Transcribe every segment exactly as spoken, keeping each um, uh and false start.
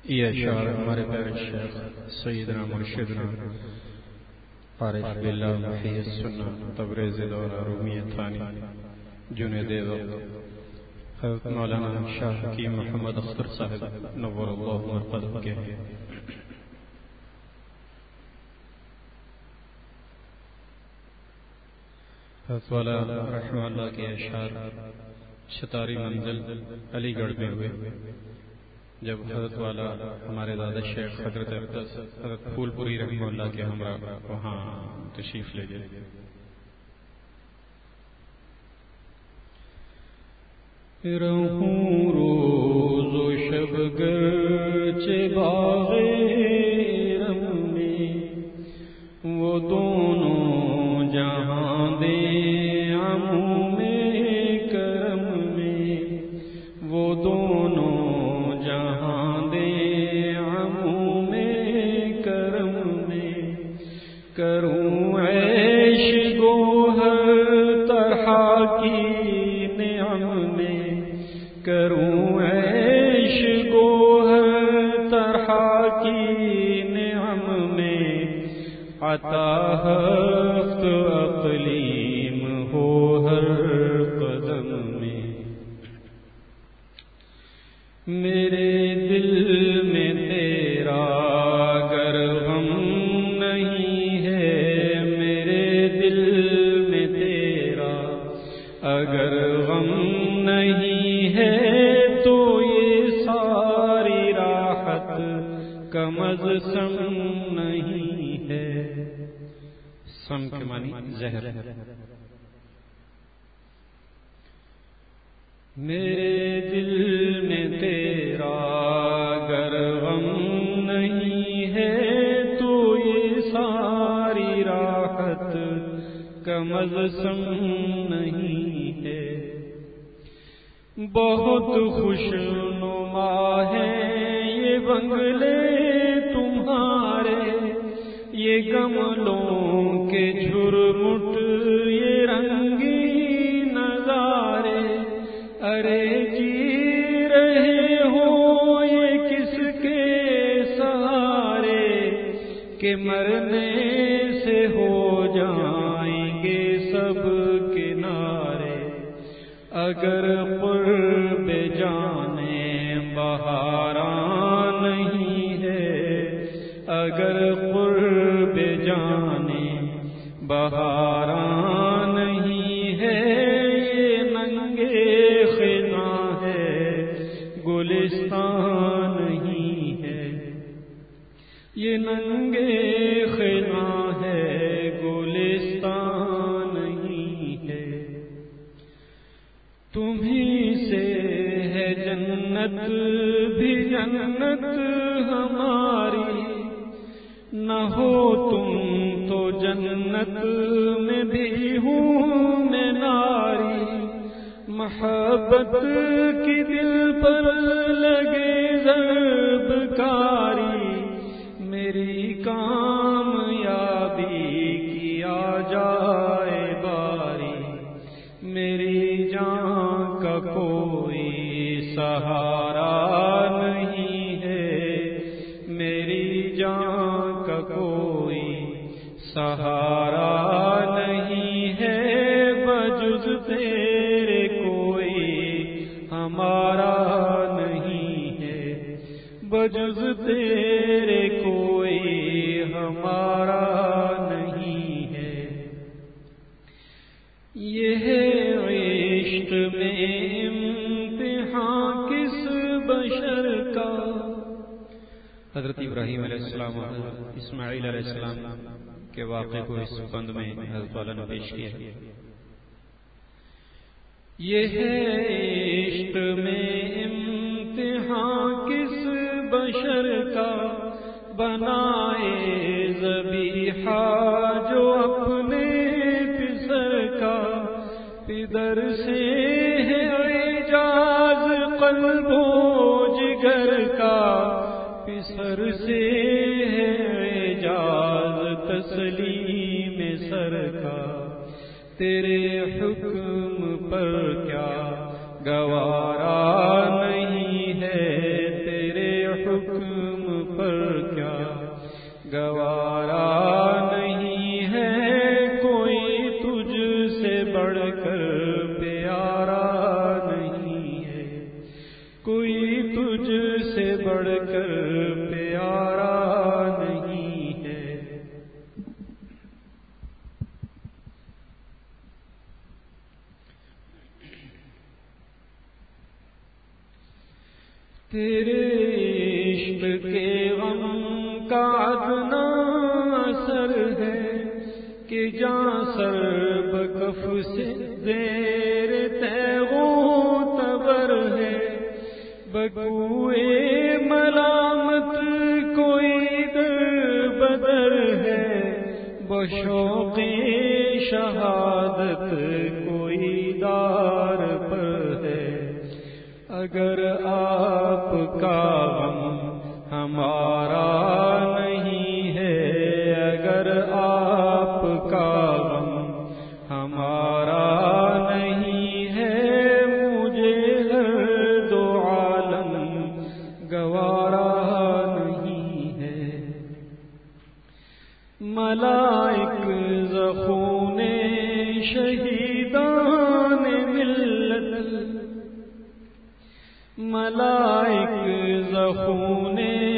یہ اشعار ہمارے پیارے شیخ سیدنا مرشدنا عارف باللہ محی السنہ تبریز دورہ رومی ثانی جنید وقت حضرت مولانا شاہ حکیم محمد اختر صاحب نور اللہ مرقدہ کے ہیں۔ حضرت والا رحمہ اللہ کے اشعار شتاری منزل علی گڑھ میں ہوئے جب حضرت والا ہمارے دادا شیخ حضرت اقدس حضرت پھول پوری رحمہ اللہ کے ہمراہ وہاں تشریف لے گئے۔ رہوں روز و شب گرچہ باغ رم میں وہ دونوں جہاں دے عموم کرم میں وہ دونوں جہاں دے عموم کرم میں کروں عیش گوہر طرح کی نعم میں کروں عیش گوہر طرح کی نعم میں عطا ہفت اقلیم ہو ہر قدم میں۔ میرے دل میں تیرا اگر غم نہیں ہے میرے دل میں تیرا اگر غم نہیں ہے تو یہ ساری راحت کم از سم نہیں ہے۔ سم کے معنی زہر۔ میرے دل میں تیرا اگر غم نہیں ہے تو یہ ساری راحت کم از سم نہیں ہے۔ بہت خوش نما ہیں یہ بنگلے تمہارے یہ گملوں کے جھرمٹ یہ رنگی نظارے ارے جی رہے ہو یہ کس کے سہارے کہ مرنے سے ہو جائیں گے سب کنارے اگر قرب جانے بہاراں نہیں ہے اگر قرب جانے بہاراں نہیں ہے یہ ننگے خزاں ہے گلستان نہیں ہے یہ ننگے خزاں ہے گلستان نہیں ہے۔ تمہیں سے ہے جنت بھی جنت ہماری نہ ہو تم تو جنت میں بھی ہوں میں ناری محبت کی دل پر لگے ضرب کاری میری کامیابی کی آ جائے باری میری جان کا کوئی سہارا نہیں ہے میری جان کا کوئی سہارا نہیں ہے بجز تیرے کوئی ہمارا نہیں ہے بجز تیرے کوئی ہمارا نہیں ہے۔ یہ عشق میں امتحان کس بشر کا حضرت ابراہیم علیہ السلام اور اسماعیل علیہ السلام کے واقعے کو اس بند میں حضرت والا نے پیش کیا ہے۔ یہ عشق میں امتحان کس بشر کا بنائے ذبیحہ جو اپنے پسر کا پدر سے ہے اعجاز قلب و جگر کا پسر سے ہے اعجاز تسلیم سر کا تیرے حکم پر کیا گوارا نہیں ہے تیرے حکم بڑھ کر پیارا نہیں ہے، کوئی تجھ سے بڑھ کر پیارا نہیں ہے۔ تیرے عشق کے غم کا ادنا اثر ہے کہ جاں سر بکف سے زیر تیغوں تبر ہے، بگوئے ملامت کوئی در بدر ہے، بشوق شہادت کوئی دار پر ہے۔ اگر آپ کا غم ہمارا نہیں ہے، اگر آپ کا غم ہمارا نہیں ہے، مجھے ہر دو عالم گوارا نہیں ہے۔ ملائک زخون شہیدان ملت، ملائک زخون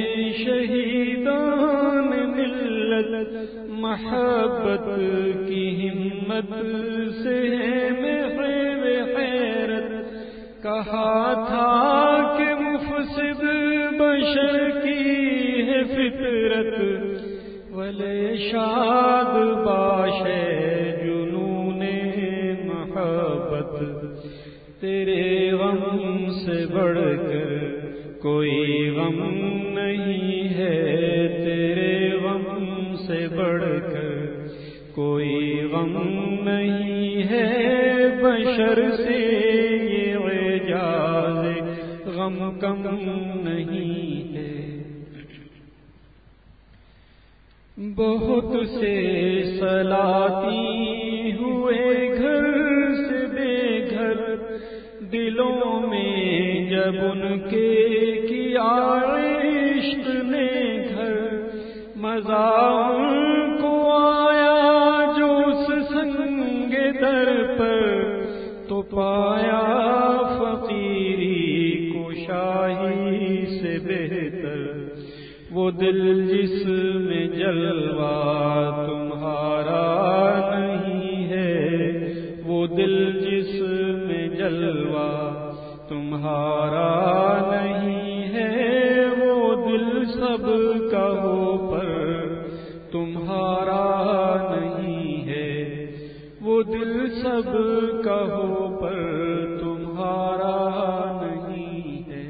شہیدان ملت، محبت کی ہمت سے محو حیرت، کہا تھا کہ مفسد بشر کی ہے فطرت، ولے شاد باش جنون محبت، تیرے غم سے بڑھ کر کوئی غم نہیں ہے، تیرے غم سے بڑھ کر کوئی غم نہیں ہے، بشر سے یہ اعجاز غم کم نہیں ہے۔ بہت سے سلاطین ہوئے گھر سے بے گھر، دلوں میں جب ان کے کیا عشق نے گھر، مزہ ان کو آیا جو اس سنگ در پر، تو پایا فقیری کو شاہی سے بہتر، وہ دل جس میں جلوہ تمہارا نہیں ہے، وہ دل جس میں جلوہ تمہارا نہیں ہے، وہ دل سب کا ہو پر تمہارا نہیں ہے، وہ دل سب کا ہو پر تمہارا نہیں ہے۔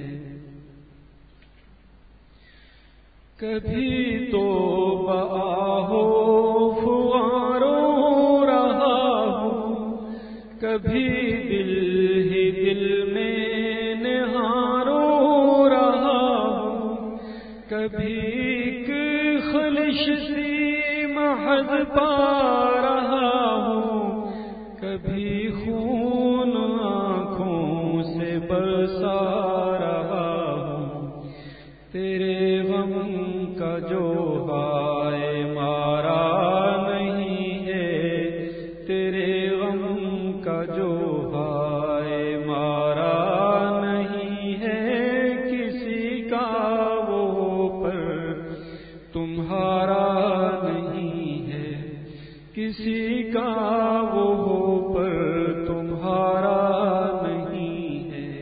کبھی تو بآہو فغارو رہا ہوں، کبھی دل ہی دل میں نہارو رہا ہوں، کبھی ایک خلش سی محض پا رہا ہوں، کبھی خون آنکھوں سے برسا رہا ہوں، تیرے غم کا جو ہائے مارا نہیں ہے، تیرے غم کا جو ہائے مارا نہیں ہے، کسی کا وہ پر تمہارا نہیں ہے، کسی کا وہ پر تمہارا نہیں ہے۔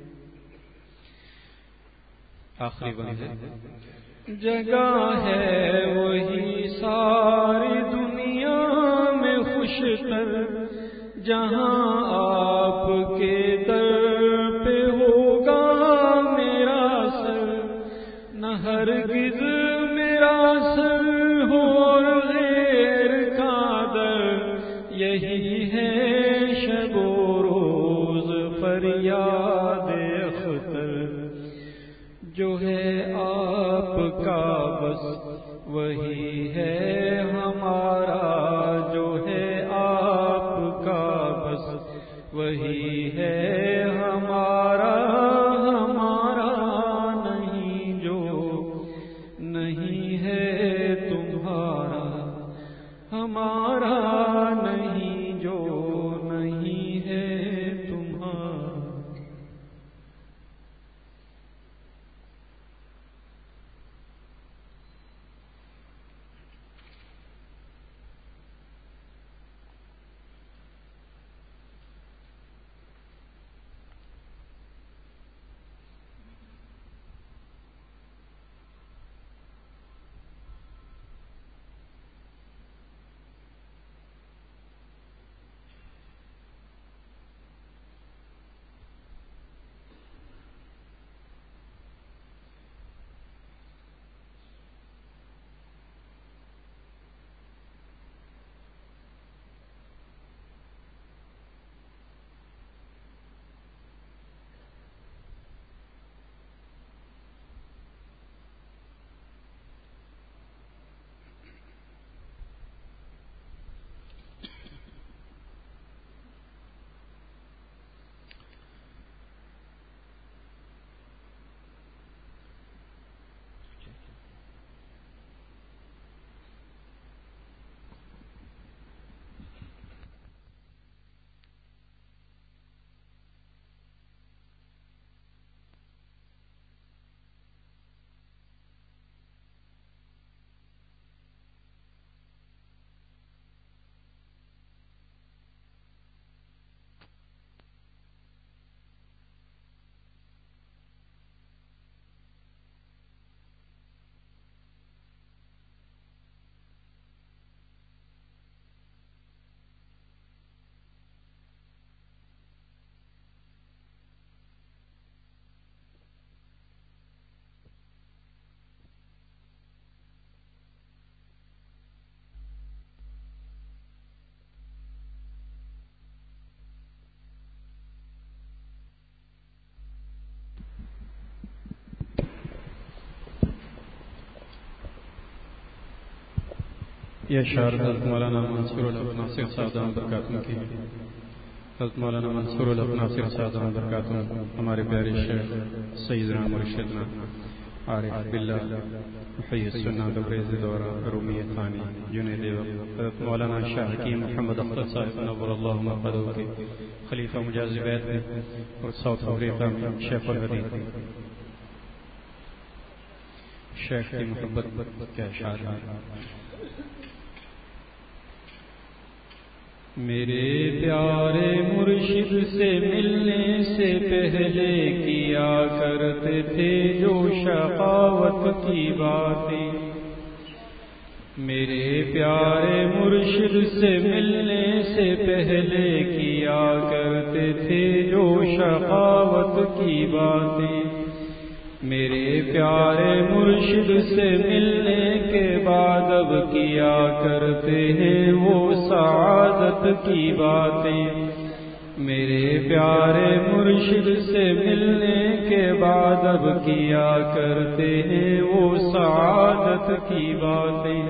آخری بند ہے۔ جگہ ہے وہی ساری دنیا میں خوشتر، جہاں آپ کے در پہ ہوگا میرا سر، نہ ہرگز میرا سر ہو اور غیر کا در، یہی ہے شب و روز فریاد اختر، جو ہے آپ کا بس وہی ہے ہمارا، جو ہے آپ کا بس وہی ہے ہمارا، ہمارا نہیں جو نہیں ہے تمہارا، ہمارا نہیں جو نہیں یہ اشعار حضرت مولانا منصور الحق ناصر صاحب برکاتہ کی حضرت مولانا منصور الحق ناصر صاحب برکاتہ ہمارے پیارے شیخ سیدنا مرشدنا عارف باللہ محی السنہ تبریز دورہ رومی ثانی جنید حضرت مولانا شاہ حکیم محمد اختر صاحب نور اللہ مرقدہ کے خلیفہ مجاز بیت میں اور ساؤتھ افریقہ میں شیخ الحدیث شیخ کی محبت کے اشعار ہیں۔ میرے پیارے مرشد سے ملنے سے پہلے کیا کرتے تھے جو شقاوت کی باتیں، میرے پیارے مرشد سے ملنے سے پہلے کیا کرتے تھے جو شقاوت کی باتیں، میرے پیارے مرشد سے ملنے کے بعد اب کیا کرتے ہیں وہ سعادت کی باتیں، میرے پیارے مرشد سے ملنے کے بعد اب کیا کرتے ہیں وہ سعادت کی باتیں،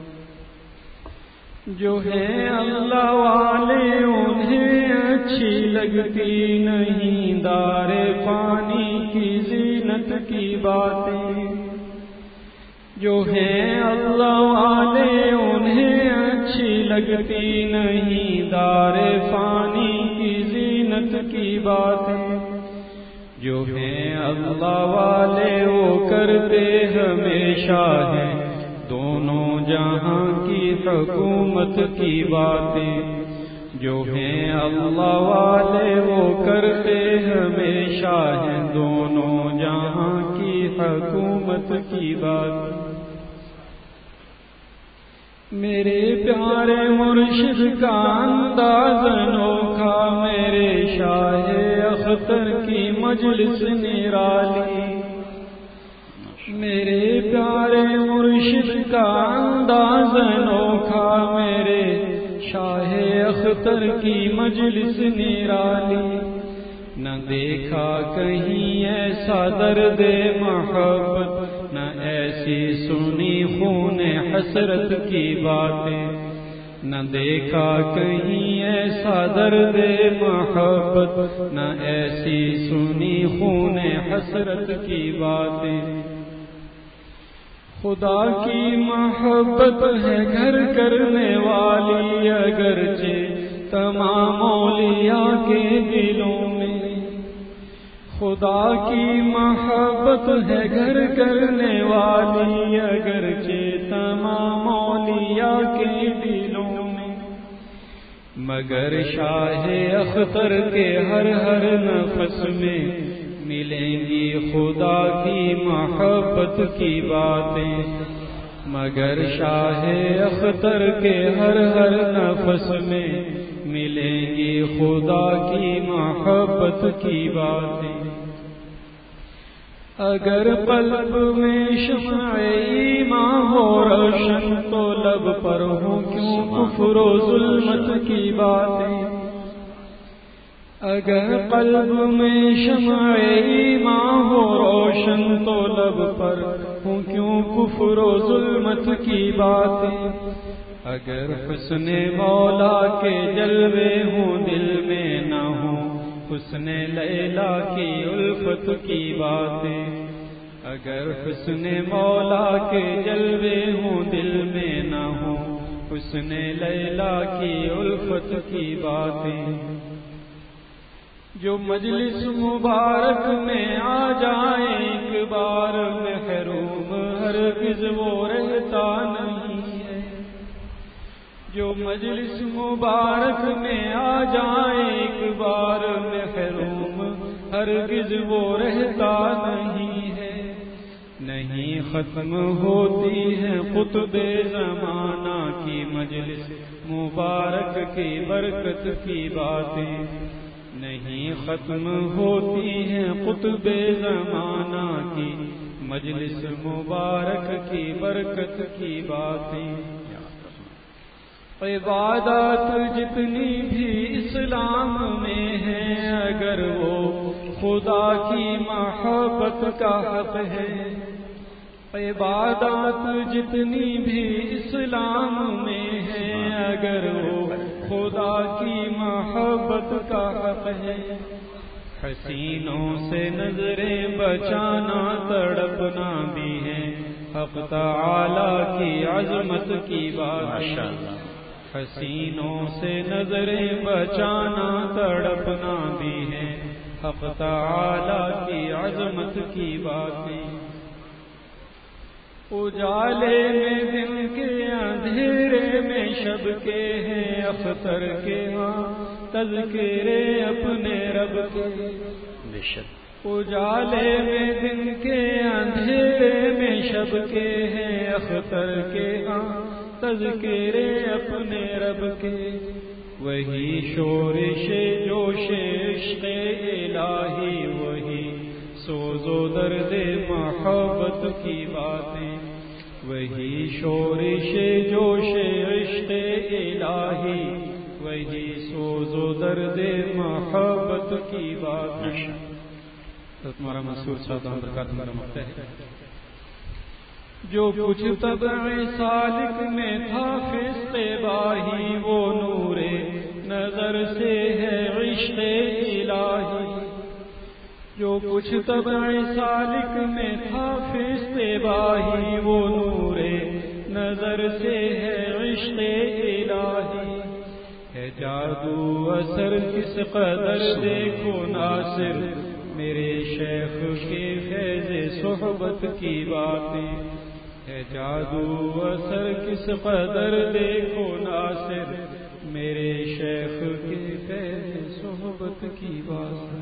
جو ہیں اللہ والے انہیں اچھی لگتی نہیں دار فانی کی زینت کی باتیں، جو ہیں اللہ والے انہیں اچھی لگتی نہیں دار فانی کی زینت کی باتیں، جو ہیں اللہ والے وہ کرتے ہمیشہ ہیں دونوں جہاں کی حکومت کی باتیں، جو ہیں اللہ والے وہ کرتے ہمیشہ ہیں دونوں جہاں کی حکومت کی باتیں، میرے پیارے مرشد کا انداز انوکھا، میرے شاہ اختر کی مجلس نرالی، میرے پیارے مرشد کا انداز انوکھا، میرے شاہ اختر کی مجلس نرالی، نہ دیکھا کہیں ایسا درد محبت، نہ ایسی سنی خون حسرت کی باتیں، نہ دیکھا کہیں ایسا درد محبت، نہ ایسی سنی خون حسرت کی باتیں، خدا کی محبت ہے گھر کرنے والی اگرچہ تمام اولیاء کے دلوں میں، خدا کی محبت ہے گھر کرنے والی اگرچہ تمام اولیاء کے دلوں میں، مگر شاہ اختر کے ہر ہر نفس میں ملیں گی خدا کی محبت کی باتیں، مگر شاہ اختر کے ہر ہر نفس میں ملیں گی خدا کی محبت کی باتیں، اگر قلب میں شمع ایمان ہو روشن تو لب پر ہوں کیوں کفر و ظلمت کی باتیں، اگر قلب میں شمع ایمان ہو روشن تو لب پر ہوں کیوں کفر و ظلمت کی باتیں، اگر حسن مولا کے جلوے ہوں دل میں نہ ہوں حسن لیلا کی الفت کی باتیں، اگر حسن مولا کے جلوے ہوں دل میں نہ ہوں حسن لیلا کی الفت کی باتیں، جو مجلس مبارک میں آ جائیں ایک بار محروم ہرگز وہ رہتا نہیں ہے، جو مجلس مبارک میں آ جائیں ایک بار محروم ہرگز وہ رہتا نہیں ہے، نہیں ختم ہوتی ہے قطب زمانہ کی مجلس مبارک کی برکت کی باتیں، نہیں ختم ہوتی ہیں قطب زمانہ کی مجلس مبارک کی برکت کی باتیں، عبادات جتنی بھی اسلام میں ہیں اگر وہ خدا کی محبت کا حق ہے، عبادات جتنی بھی اسلام میں ہے اگر وہ خدا کی محبت کا حق ہے، حسینوں سے نظریں بچانا تڑپنا بھی ہے حق تعالی کی عظمت کی بات ہے، حسینوں سے نظریں بچانا تڑپنا بھی ہے حق تعالی کی عظمت کی باتیں، اجالے میں دن کے اندھیرے میں شب کے ہیں اختر کے ہاں تذکرے اپنے رب کے، بے شک اجالے میں دن کے اندھیرے میں شب کے ہیں اختر کے ہاں تذکرے اپنے رب کے، وہی شورش جوش عشق الہی وہی سوز و درد محبت کی باتیں، وہی شورش جوش عشق الہی وہی سوز و درد محبت کی باتیں۔ تو تمہارا منصور صاحب برکات میرا مقتہ ہے، جو کچھ طبع سالک میں تھا فسق باہی وہ نور نظر سے ہے عشق الہی، جو کچھ طبع سالک میں تھا فسق باہی وہ نور نظر سے ہے عشق الہی، ہے جادو اثر کس قدر دیکھو ناصر میرے شیخ کے فیض صحبت کی باتیں، ہے جادو اثر کس قدر دیکھو ناصر میرے شیخ کے فیض صحبت کی باتیں۔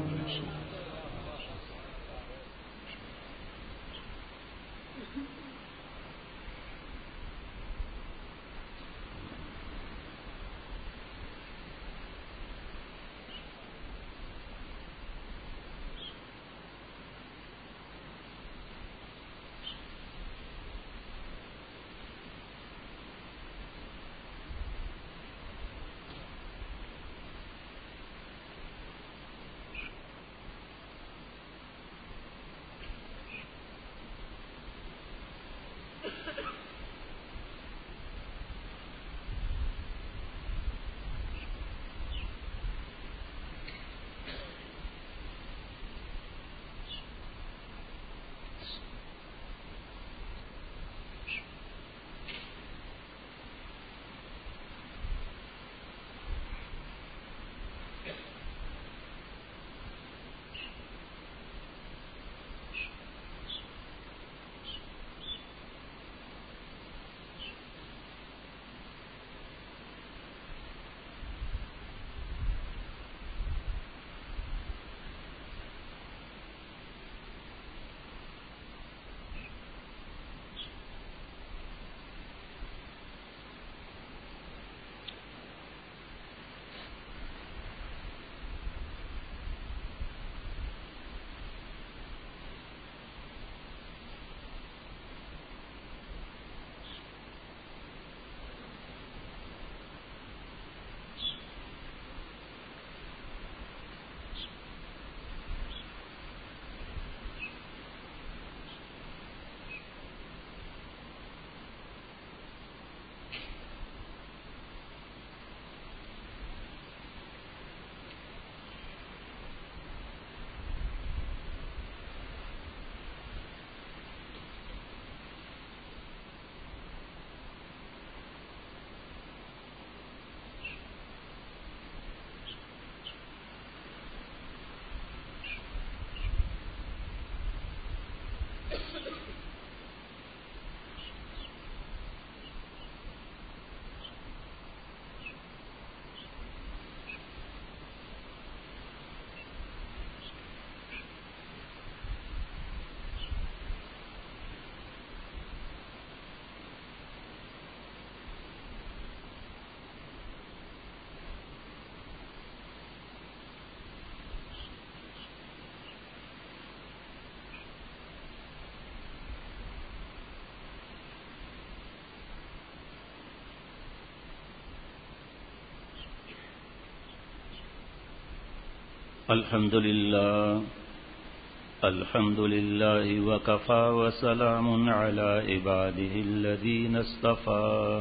الحمد للہ الحمد لله وكفى وسلام على عباده الذين اصطفى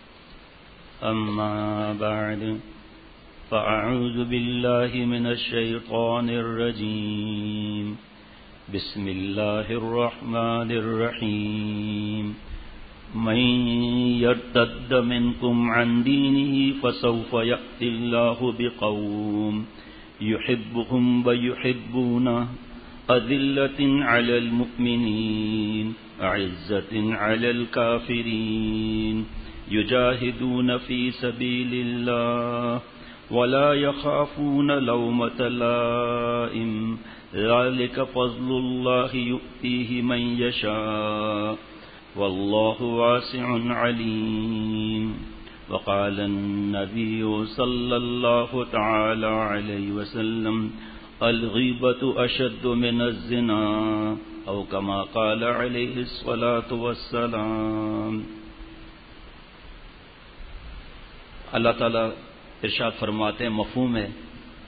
أما بعد فأعوذ بالله من الشيطان الرجيم بسم الله الرحمن الرحيم من يرتد منكم عن دينه فسوف يأتي الله بقوم يحبهم ويحبونه أذلة على المؤمنين أعزة على الكافرين يجاهدون في سبيل الله ولا يخافون لومة لائم ذلك فضل الله يؤتيه من يشاء والله واسع عليم. وقال النبي صلى الله تعالى عليه وسلم الغيبة أشد من الزنا أو كما قال عليه الصلاة والسلام. اللہ تعالیٰ ارشاد فرماتے ہیں، مفہوم ہے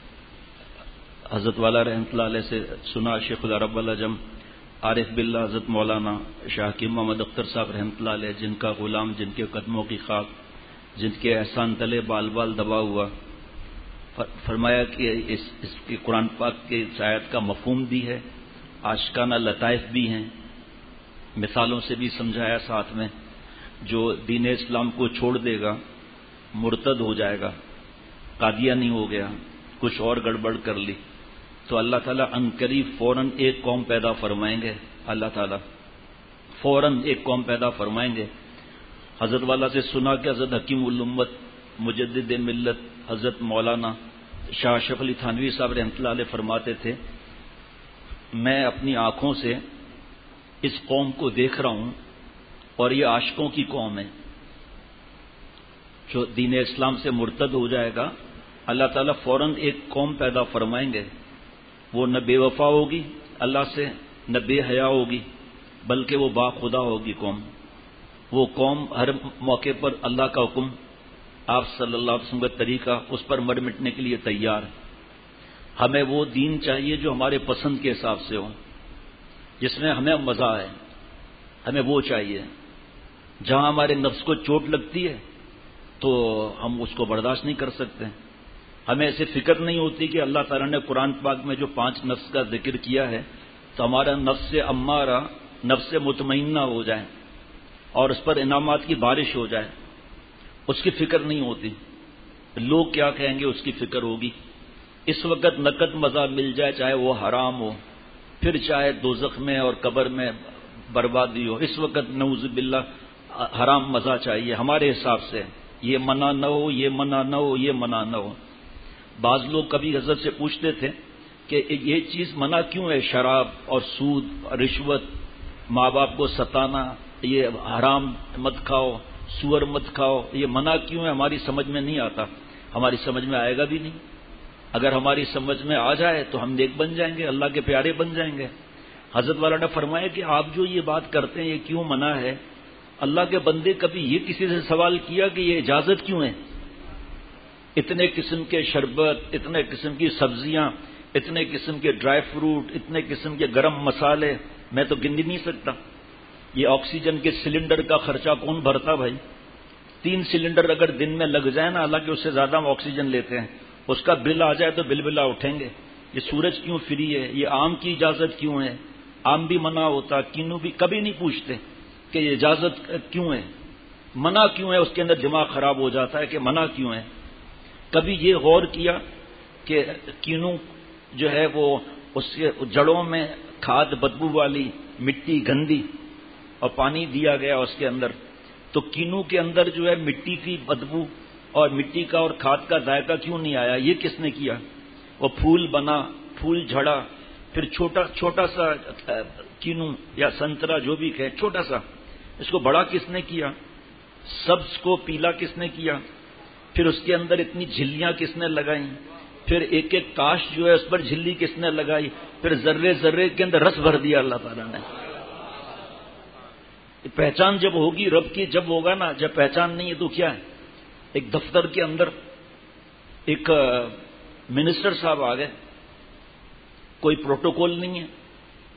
حضرت والا رحمۃ اللہ علیہ سے سنا شیخ العرب العجم عارف باللہ حضرت مولانا شاہ حکیم محمد اختر صاحب رحمۃ اللہ علیہ، جن کا غلام، جن کے قدموں کی خاک، جن کے احسان تلے بال بال دبا ہوا، فرمایا کہ اس, اس کی قرآن پاک کی آیت کا مفہوم بھی ہے، عاشقانہ لطائف بھی ہیں، مثالوں سے بھی سمجھایا ساتھ میں. جو دین اسلام کو چھوڑ دے گا مرتد ہو جائے گا، قادیانی ہو گیا، کچھ اور گڑبڑ کر لی، تو اللہ تعالیٰ عنقریب فوراً ایک قوم پیدا فرمائیں گے. اللہ تعالیٰ فوراً ایک قوم پیدا فرمائیں گے. حضرت والا سے سنا کہ حضرت حکیم الامت مجدد ملت حضرت مولانا شاہ اشرف علی تھانوی صاحب رحمۃ اللہ علیہ فرماتے تھے، میں اپنی آنکھوں سے اس قوم کو دیکھ رہا ہوں اور یہ عاشقوں کی قوم ہے. جو دین اسلام سے مرتد ہو جائے گا اللہ تعالیٰ فوراً ایک قوم پیدا فرمائیں گے. وہ نہ بے وفا ہوگی اللہ سے، نہ بے حیا ہوگی، بلکہ وہ با خدا ہوگی قوم. وہ قوم ہر موقع پر اللہ کا حکم، آپ صلی اللہ علیہ وسلم کا طریقہ، اس پر مر مٹنے کے لیے تیار. ہمیں وہ دین چاہیے جو ہمارے پسند کے حساب سے ہو، جس میں ہمیں مزہ ہے، ہمیں وہ چاہیے. جہاں ہمارے نفس کو چوٹ لگتی ہے تو ہم اس کو برداشت نہیں کر سکتے. ہمیں ایسے فکر نہیں ہوتی کہ اللہ تعالیٰ نے قرآن پاک میں جو پانچ نفس کا ذکر کیا ہے تو ہمارا نفس امارہ، نفس مطمئنہ ہو جائے اور اس پر انعامات کی بارش ہو جائے. اس کی فکر نہیں ہوتی. لوگ کیا کہیں گے اس کی فکر ہوگی. اس وقت نقد مزہ مل جائے، چاہے وہ حرام ہو، پھر چاہے دوزخ میں اور قبر میں بربادی ہو. اس وقت نعوذ باللہ حرام مزہ چاہیے ہمارے حساب سے. یہ منع نہ ہو، یہ منع نہ ہو، یہ منع نہ ہو. بعض لوگ کبھی حضرت سے پوچھتے تھے کہ یہ چیز منع کیوں ہے، شراب اور سود، رشوت، ماں باپ کو ستانا، یہ حرام مت کھاؤ، سور مت کھاؤ، یہ منع کیوں ہے؟ ہماری سمجھ میں نہیں آتا. ہماری سمجھ میں آئے گا بھی نہیں. اگر ہماری سمجھ میں آ جائے تو ہم نیک بن جائیں گے، اللہ کے پیارے بن جائیں گے. حضرت والا نے فرمایا کہ آپ جو یہ بات کرتے ہیں یہ کیوں منع ہے؟ اللہ کے بندے کبھی یہ کسی سے سوال کیا کہ یہ اجازت کیوں ہے؟ اتنے قسم کے شربت، اتنے قسم کی سبزیاں، اتنے قسم کے ڈرائی فروٹ، اتنے قسم کے گرم مسالے، میں تو گن نہیں سکتا. یہ آکسیجن کے سلنڈر کا خرچہ کون بھرتا بھائی؟ تین سلنڈر اگر دن میں لگ جائے نا، حالانکہ اس سے زیادہ ہم آکسیجن لیتے ہیں، اس کا بل آ جائے تو بل بلا اٹھیں گے. یہ سورج کیوں فری ہے؟ یہ آم کی اجازت کیوں ہے؟ آم بھی منع ہوتا، کینو بھی. کبھی نہیں پوچھتے کہ یہ اجازت کیوں ہے، منع کیوں ہے. اس کے اندر دماغ خراب ہو جاتا ہے کہ منع کیوں ہے. کبھی یہ غور کیا کہ کینو جو ہے وہ اس کے جڑوں میں کھاد بدبو والی مٹی گندی اور پانی دیا گیا اس کے اندر، تو کینو کے اندر جو ہے مٹی کی بدبو اور مٹی کا اور کھاد کا ذائقہ کیوں نہیں آیا؟ یہ کس نے کیا؟ وہ پھول بنا، پھول جھڑا، پھر چھوٹا چھوٹا سا کینو یا سنترا جو بھی کہے، چھوٹا سا، اس کو بڑا کس نے کیا؟ سبز کو پیلا کس نے کیا؟ پھر اس کے اندر اتنی جھلیاں کس نے لگائیں؟ پھر ایک ایک کاش جو ہے اس پر جھلی کس نے لگائی؟ پھر ذرے ذرے کے اندر رس بھر دیا اللہ تعالیٰ نے. پہچان جب ہوگی رب کی، جب ہوگا نا. جب پہچان نہیں ہے تو کیا ہے؟ ایک دفتر کے اندر ایک منسٹر صاحب آ گئے، کوئی پروٹوکول نہیں ہے،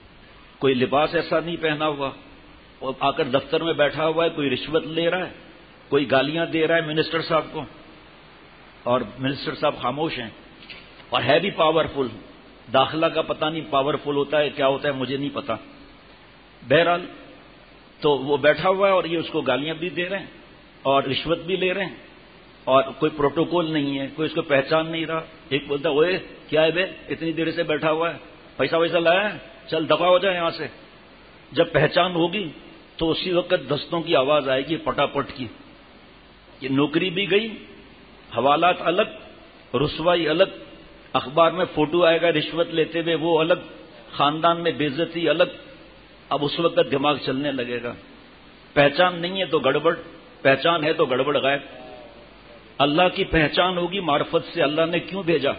کوئی لباس ایسا نہیں پہنا ہوا، اور آ کر دفتر میں بیٹھا ہوا ہے، کوئی رشوت لے رہا ہے، کوئی گالیاں دے رہا ہے منسٹر صاحب کو، اور منسٹر صاحب خاموش ہیں، اور ہے بھی پاورفل. داخلہ کا پتہ نہیں پاورفل ہوتا ہے کیا ہوتا ہے مجھے نہیں پتا. بہرحال تو وہ بیٹھا ہوا ہے اور یہ اس کو گالیاں بھی دے رہے ہیں اور رشوت بھی لے رہے ہیں، اور کوئی پروٹوکول نہیں ہے، کوئی اس کو پہچان نہیں رہا. ایک بولتا ہے اوئے کیا ہے بے، اتنی دیر سے بیٹھا ہوا ہے، پیسہ ویسا لایا ہے، چل دفع ہو جائے یہاں سے. جب پہچان ہوگی تو اسی وقت دستوں کی آواز آئے گی پٹاپٹ کی. یہ نوکری بھی گئی، حوالات الگ، رسوائی الگ، اخبار میں فوٹو آئے گا رشوت لیتے ہوئے وہ الگ، خاندان میں بے عزتی الگ. اب اس وقت دماغ چلنے لگے گا. پہچان نہیں ہے تو گڑبڑ، پہچان ہے تو گڑبڑ غائب. اللہ کی پہچان ہوگی معرفت سے. اللہ نے کیوں بھیجا؟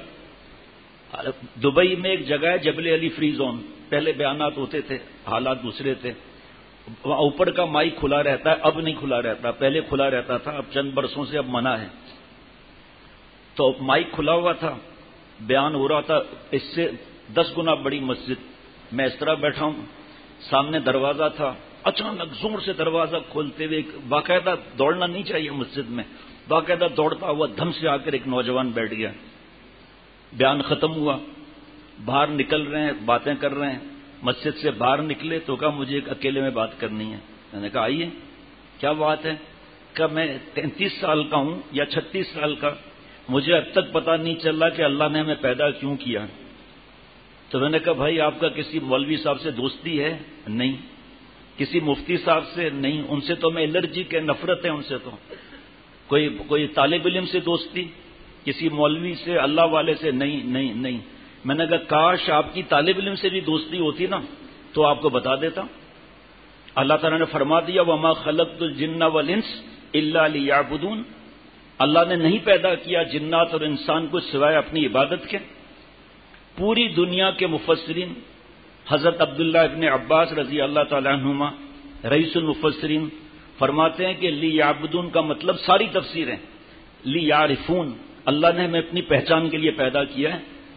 دبئی میں ایک جگہ ہے جبل علی فری زون، پہلے بیانات ہوتے تھے، حالات دوسرے تھے. وہاں اوپر کا مائک کھلا رہتا ہے، اب نہیں کھلا رہتا، پہلے کھلا رہتا تھا، اب چند برسوں سے اب منع ہے. تو مائک کھلا ہوا تھا، بیان ہو رہا تھا. اس سے دس گنا بڑی مسجد. میں اس طرح بیٹھا ہوں، سامنے دروازہ تھا، اچانک زور سے دروازہ کھولتے ہوئے، باقاعدہ دوڑنا نہیں چاہیے مسجد میں، باقاعدہ دوڑتا ہوا دھم سے آ کر ایک نوجوان بیٹھ گیا. بیان ختم ہوا، باہر نکل رہے ہیں، باتیں کر رہے ہیں. مسجد سے باہر نکلے تو کہا مجھے ایک اکیلے میں بات کرنی ہے. میں نے کہا آئیے. کیا بات ہے؟ کہ میں تینتیس سال کا ہوں یا چھتیس سال کا، مجھے اب تک پتا نہیں چل رہا کہ اللہ نے ہمیں پیدا کیوں کیا. تو میں نے کہا بھائی آپ کا کسی مولوی صاحب سے دوستی ہے؟ نہیں. کسی مفتی صاحب سے؟ نہیں. ان سے تو میں الرجک ہے، نفرت ہے ان سے. تو کوئی کوئی طالب علم سے دوستی، کسی مولوی سے، اللہ والے سے؟ نہیں نہیں نہیں. میں نے کہا کاش آپ کی طالب علم سے بھی دوستی ہوتی نا تو آپ کو بتا دیتا. اللہ تعالیٰ نے فرما دیا وما خلقت الجن والانس الا لیعبدون. اللہ نے نہیں پیدا کیا جنات اور انسان کو سوائے اپنی عبادت کے. پوری دنیا کے مفسرین، حضرت عبداللہ ابن عباس رضی اللہ تعالیٰ عنہما رئیس المفسرین، فرماتے ہیں کہ لیعبدون کا مطلب ساری تفسیریں لیعرفون، اللہ نے ہمیں اپنی پہچان کے لیے پیدا کیا ہے.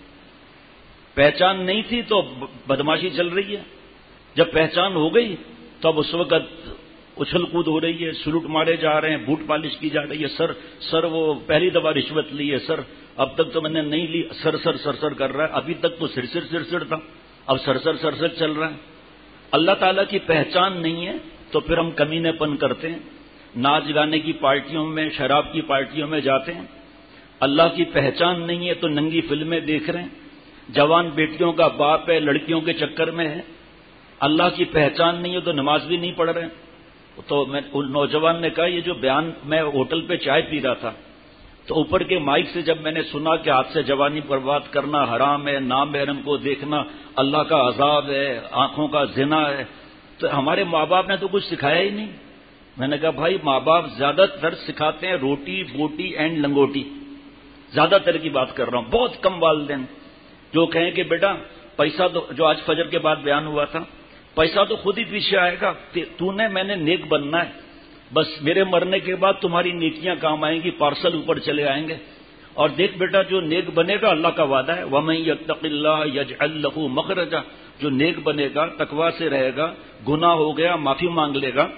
پہچان نہیں تھی تو بدماشی چل رہی ہے، جب پہچان ہو گئی تو اب اس وقت اچھل کود ہو رہی ہے، سلوٹ مارے جا رہے ہیں، بوٹ پالش کی جا رہی ہے. سر سر وہ پہلی دفعہ رشوت لی ہے، سر اب تک تو میں نے نہیں لی، سر سر سر سر کر رہا ہے. ابھی تک تو سر سر سر سر تھا، اب سر سر سر سر چل رہا ہے. اللہ تعالیٰ کی پہچان نہیں ہے تو پھر ہم کمینے پن کرتے ہیں، ناچ گانے کی پارٹیوں میں، شراب کی پارٹیوں میں جاتے ہیں. اللہ کی پہچان نہیں ہے تو ننگی فلمیں دیکھ رہے ہیں، جوان بیٹیوں کا باپ ہے، لڑکیوں کے چکر میں ہے. اللہ کی پہچان نہیں ہے تو نماز بھی نہیں پڑھ رہے. تو میں نوجوان نے کہا یہ جو بیان، میں ہوٹل پہ چائے پی رہا تھا تو اوپر کے مائک سے جب میں نے سنا کہ ہاتھ سے جوانی برباد کرنا حرام ہے، نامحرم کو دیکھنا اللہ کا عذاب ہے، آنکھوں کا زنا ہے، تو ہمارے ماں باپ نے تو کچھ سکھایا ہی نہیں. میں نے کہا بھائی ماں باپ زیادہ تر سکھاتے ہیں روٹی بوٹی اینڈ لنگوٹی، زیادہ تر کی بات کر رہا ہوں. بہت کم والدین جو کہیں کہ بیٹا پیسہ تو، جو آج فجر کے بعد بیان ہوا تھا، پیسہ تو خود ہی پیچھے آئے گا، تو نے میں نے نیک بننا ہے، بس میرے مرنے کے بعد تمہاری نیکیاں کام آئیں گی، پارسل اوپر چلے آئیں گے. اور دیکھ بیٹا جو نیک بنے گا اللہ کا وعدہ ہے وَمَن يَتَّقِ اللَّهَ يَجْعَل لَّهُ مَخْرَجًا، جو نیک بنے گا، تقویٰ سے رہے گا، گناہ ہو گیا معافی مانگ لے گا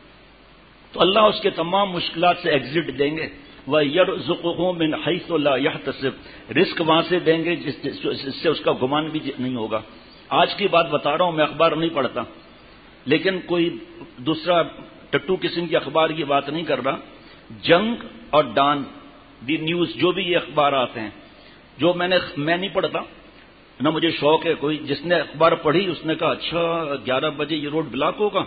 تو اللہ اس کے تمام مشکلات سے ایگزٹ دیں گے. وَيَرْزُقُهُ مِنْ حَيْثُ لَا يَحْتَسِبُ، رزق وہاں سے دیں گے جس سے اس کا گمان بھی نہیں ہوگا. آج کی بات بتا رہا ہوں، میں اخبار نہیں پڑھتا، لیکن کوئی دوسرا ٹٹو قسم کی اخبار کی بات نہیں کر رہا. جنگ اور ڈان، دی نیوز، جو بھی یہ اخبار آتے ہیں، جو میں نے میں نہیں پڑھتا نہ مجھے شوق ہے. کوئی جس نے اخبار پڑھی اس نے کہا اچھا گیارہ بجے یہ روڈ بلاک ہوگا،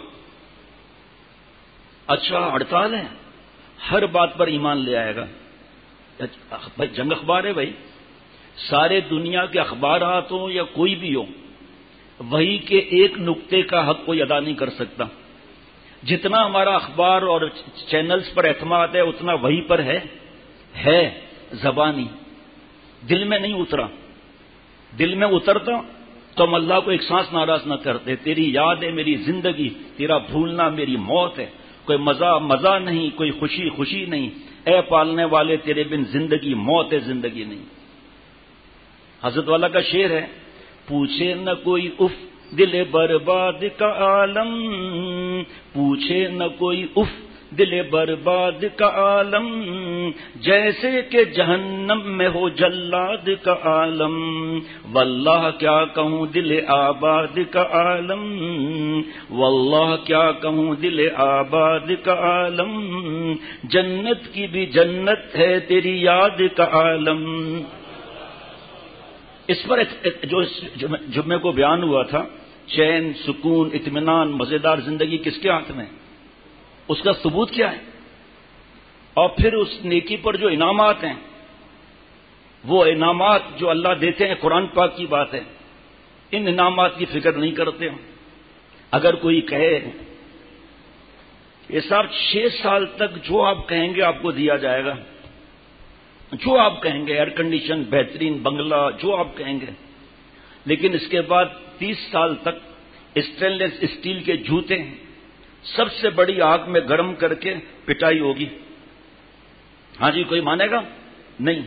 اچھا ہڑتال ہے، ہر بات پر ایمان لے آئے گا. بھائی جنگ اخبار ہے، بھائی سارے دنیا کے اخبارات ہوں یا کوئی بھی ہو، وہی کے ایک نقطے کا حق کوئی ادا نہیں کر سکتا. جتنا ہمارا اخبار اور چینلز پر اعتماد ہے اتنا وہی پر ہے ہے زبانی، دل میں نہیں اترا. دل میں اترتا تو ہم اللہ کو ایک سانس ناراض نہ کرتے. تیری یاد ہے میری زندگی، تیرا بھولنا میری موت ہے، کوئی مزہ مزہ نہیں، کوئی خوشی خوشی نہیں، اے پالنے والے تیرے بن زندگی موت ہے، زندگی نہیں. حضرت والا کا شعر ہے، پوچھے نہ کوئی اف دل برباد کا عالم، پوچھے نہ کوئی اف دل برباد کا عالم، جیسے کہ جہنم میں ہو جلاد کا عالم، واللہ کیا کہوں دل آباد کا عالم، واللہ کیا کہوں دل آباد کا عالم، جنت کی بھی جنت ہے تیری یاد کا عالم۔ اس پر جو جمعے کو بیان ہوا تھا، چین، سکون، اطمینان، مزیدار زندگی کس کے ہاتھ میں، اس کا ثبوت کیا ہے؟ اور پھر اس نیکی پر جو انعامات ہیں، وہ انعامات جو اللہ دیتے ہیں، قرآن پاک کی بات ہے، ان انعامات کی فکر نہیں کرتے ہم۔ اگر کوئی کہے یہ صاحب چھ سال تک جو آپ کہیں گے آپ کو دیا جائے گا، جو آپ کہیں گے، ایئر کنڈیشن، بہترین بنگلہ، جو آپ کہیں گے، لیکن اس کے بعد تیس سال تک اسٹین لیس اسٹیل کے جوتے ہیں، سب سے بڑی آگ میں گرم کر کے پٹائی ہوگی، ہاں جی کوئی مانے گا؟ نہیں۔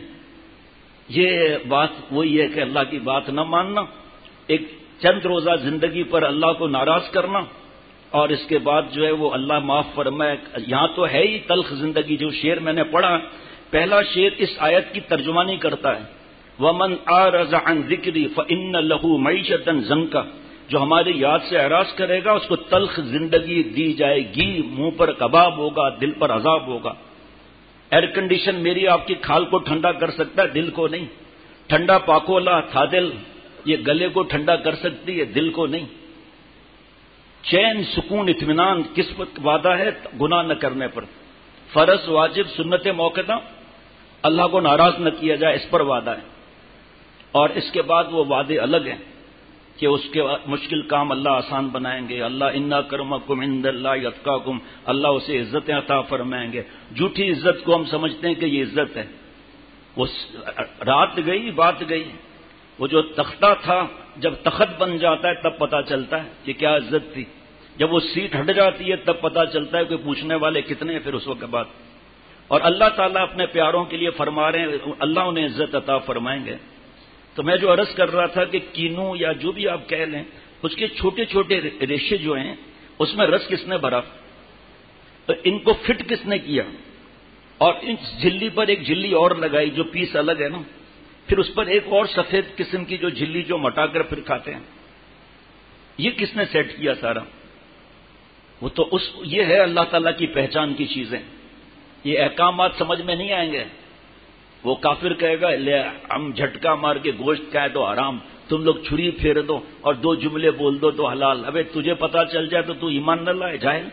یہ بات وہی ہے کہ اللہ کی بات نہ ماننا، ایک چند روزہ زندگی پر اللہ کو ناراض کرنا، اور اس کے بعد جو ہے وہ اللہ معاف فرمائے۔ یہاں تو ہے ہی تلخ زندگی، جو شعر میں نے پڑھا، پہلا شعر اس آیت کی ترجمانی کرتا ہے، وَمَنْ أَعْرَضَ عَنْ ذِكْرِي فَإِنَّ لَهُ مَعِيشَةً ضَنْكًا، جو ہماری یاد سے اعراض کرے گا اس کو تلخ زندگی دی جائے گی، منہ پر کباب ہوگا، دل پر عذاب ہوگا۔ ایئر کنڈیشن میری آپ کی کھال کو ٹھنڈا کر سکتا ہے، دل کو نہیں۔ ٹھنڈا پاکولا تھا دل، یہ گلے کو ٹھنڈا کر سکتی ہے، دل کو نہیں۔ چین، سکون، اطمینان کس وقت وعدہ ہے؟ گناہ نہ کرنے پر، فرض، واجب، سنت موقدہ، اللہ کو ناراض نہ کیا جائے، اس پر وعدہ ہے۔ اور اس کے بعد وہ وعدے الگ ہیں کہ اس کے مشکل کام اللہ آسان بنائیں گے، اللہ انا کرمکم عند اللہ اتقاکم، اللہ اسے عزتیں عطا فرمائیں گے۔ جھوٹی عزت کو ہم سمجھتے ہیں کہ یہ عزت ہے، وہ رات گئی بات گئی، وہ جو تختہ تھا جب تخت بن جاتا ہے تب پتہ چلتا ہے کہ کیا عزت تھی، جب وہ سیٹ ہٹ جاتی ہے تب پتہ چلتا ہے کہ پوچھنے والے کتنے ہیں پھر اس وقت بعد۔ اور اللہ تعالیٰ اپنے پیاروں کے لیے فرما رہے ہیں اللہ انہیں عزت عطا فرمائیں گے۔ تو میں جو عرض کر رہا تھا کہ کینو یا جو بھی آپ کہہ لیں، اس کے چھوٹے چھوٹے ریشے جو ہیں اس میں رس کس نے بھرا، ان کو فٹ کس نے کیا، اور ان جھلی پر ایک جھلی اور لگائی جو پیس الگ ہے نا، پھر اس پر ایک اور سفید قسم کی جو جھلی جو مٹا کر پھر کھاتے ہیں، یہ کس نے سیٹ کیا سارا؟ وہ تو اس یہ ہے اللہ تعالیٰ کی پہچان کی چیزیں۔ یہ احکامات سمجھ میں نہیں آئیں گے۔ وہ کافر کہے گا لے ہم جھٹکا مار کے گوشت کھائے تو حرام، تم لوگ چھری پھیر دو اور دو جملے بول دو تو حلال۔ ابے تجھے پتا چل جائے تو تو ایمان نہ لائے جاہل۔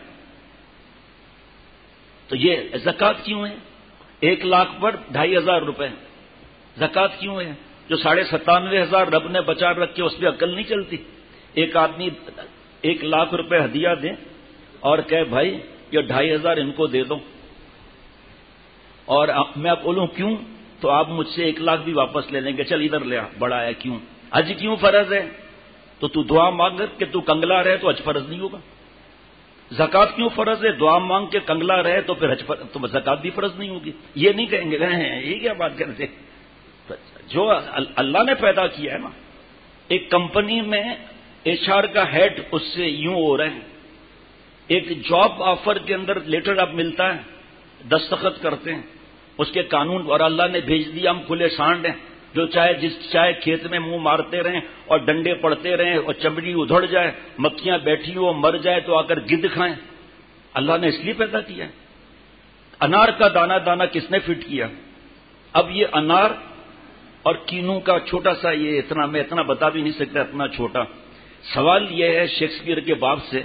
تو یہ زکوٰۃ کیوں ہے؟ ایک لاکھ پر ڈھائی ہزار روپے زکوٰۃ کیوں ہے؟ جو ساڑھے ستانوے ہزار رب نے بچا رکھے اس پہ عقل نہیں چلتی۔ ایک آدمی ایک لاکھ روپے ہدیہ دے اور کہے بھائی یہ ڈھائی ہزار ان کو دے دو، اور میں اب بولوں کیوں تو آپ مجھ سے ایک لاکھ بھی واپس لے لیں گے، چل ادھر لے بڑا ہے کیوں؟ حج کیوں فرض ہے؟ تو تو دعا مانگ کہ تو کنگلا رہے تو حج فرض نہیں ہوگا۔ زکوٰۃ کیوں فرض ہے؟ دعا مانگ کے کنگلا رہے تو پھر حج تو زکوٰۃ بھی فرض نہیں ہوگی۔ یہ نہیں کہیں گے یہ کیا بات کرتے؟ جو اللہ نے پیدا کیا ہے نا، ایک کمپنی میں ایچ آر کا ہیڈ اس سے یوں ہو رہے ہیں، ایک جاب آفر کے اندر لیٹر اب ملتا ہے، دستخط کرتے ہیں اس کے قانون، اور اللہ نے بھیج دیا ہم کھلے سانڈ ہیں، جو چاہے جس چاہے کھیت میں منہ مارتے رہیں اور ڈنڈے پڑتے رہیں اور چمڑی ادھڑ جائے، مکھیاں بیٹھی ہو مر جائے تو آ کر گدھ کھائیں۔ اللہ نے اس لیے پیدا کیا ہے۔ انار کا دانا دانا کس نے فٹ کیا؟ اب یہ انار اور کینو کا چھوٹا سا، یہ اتنا میں اتنا بتا بھی نہیں سکتا، اتنا چھوٹا سوال یہ ہے شیکسپیئر کے باپ سے،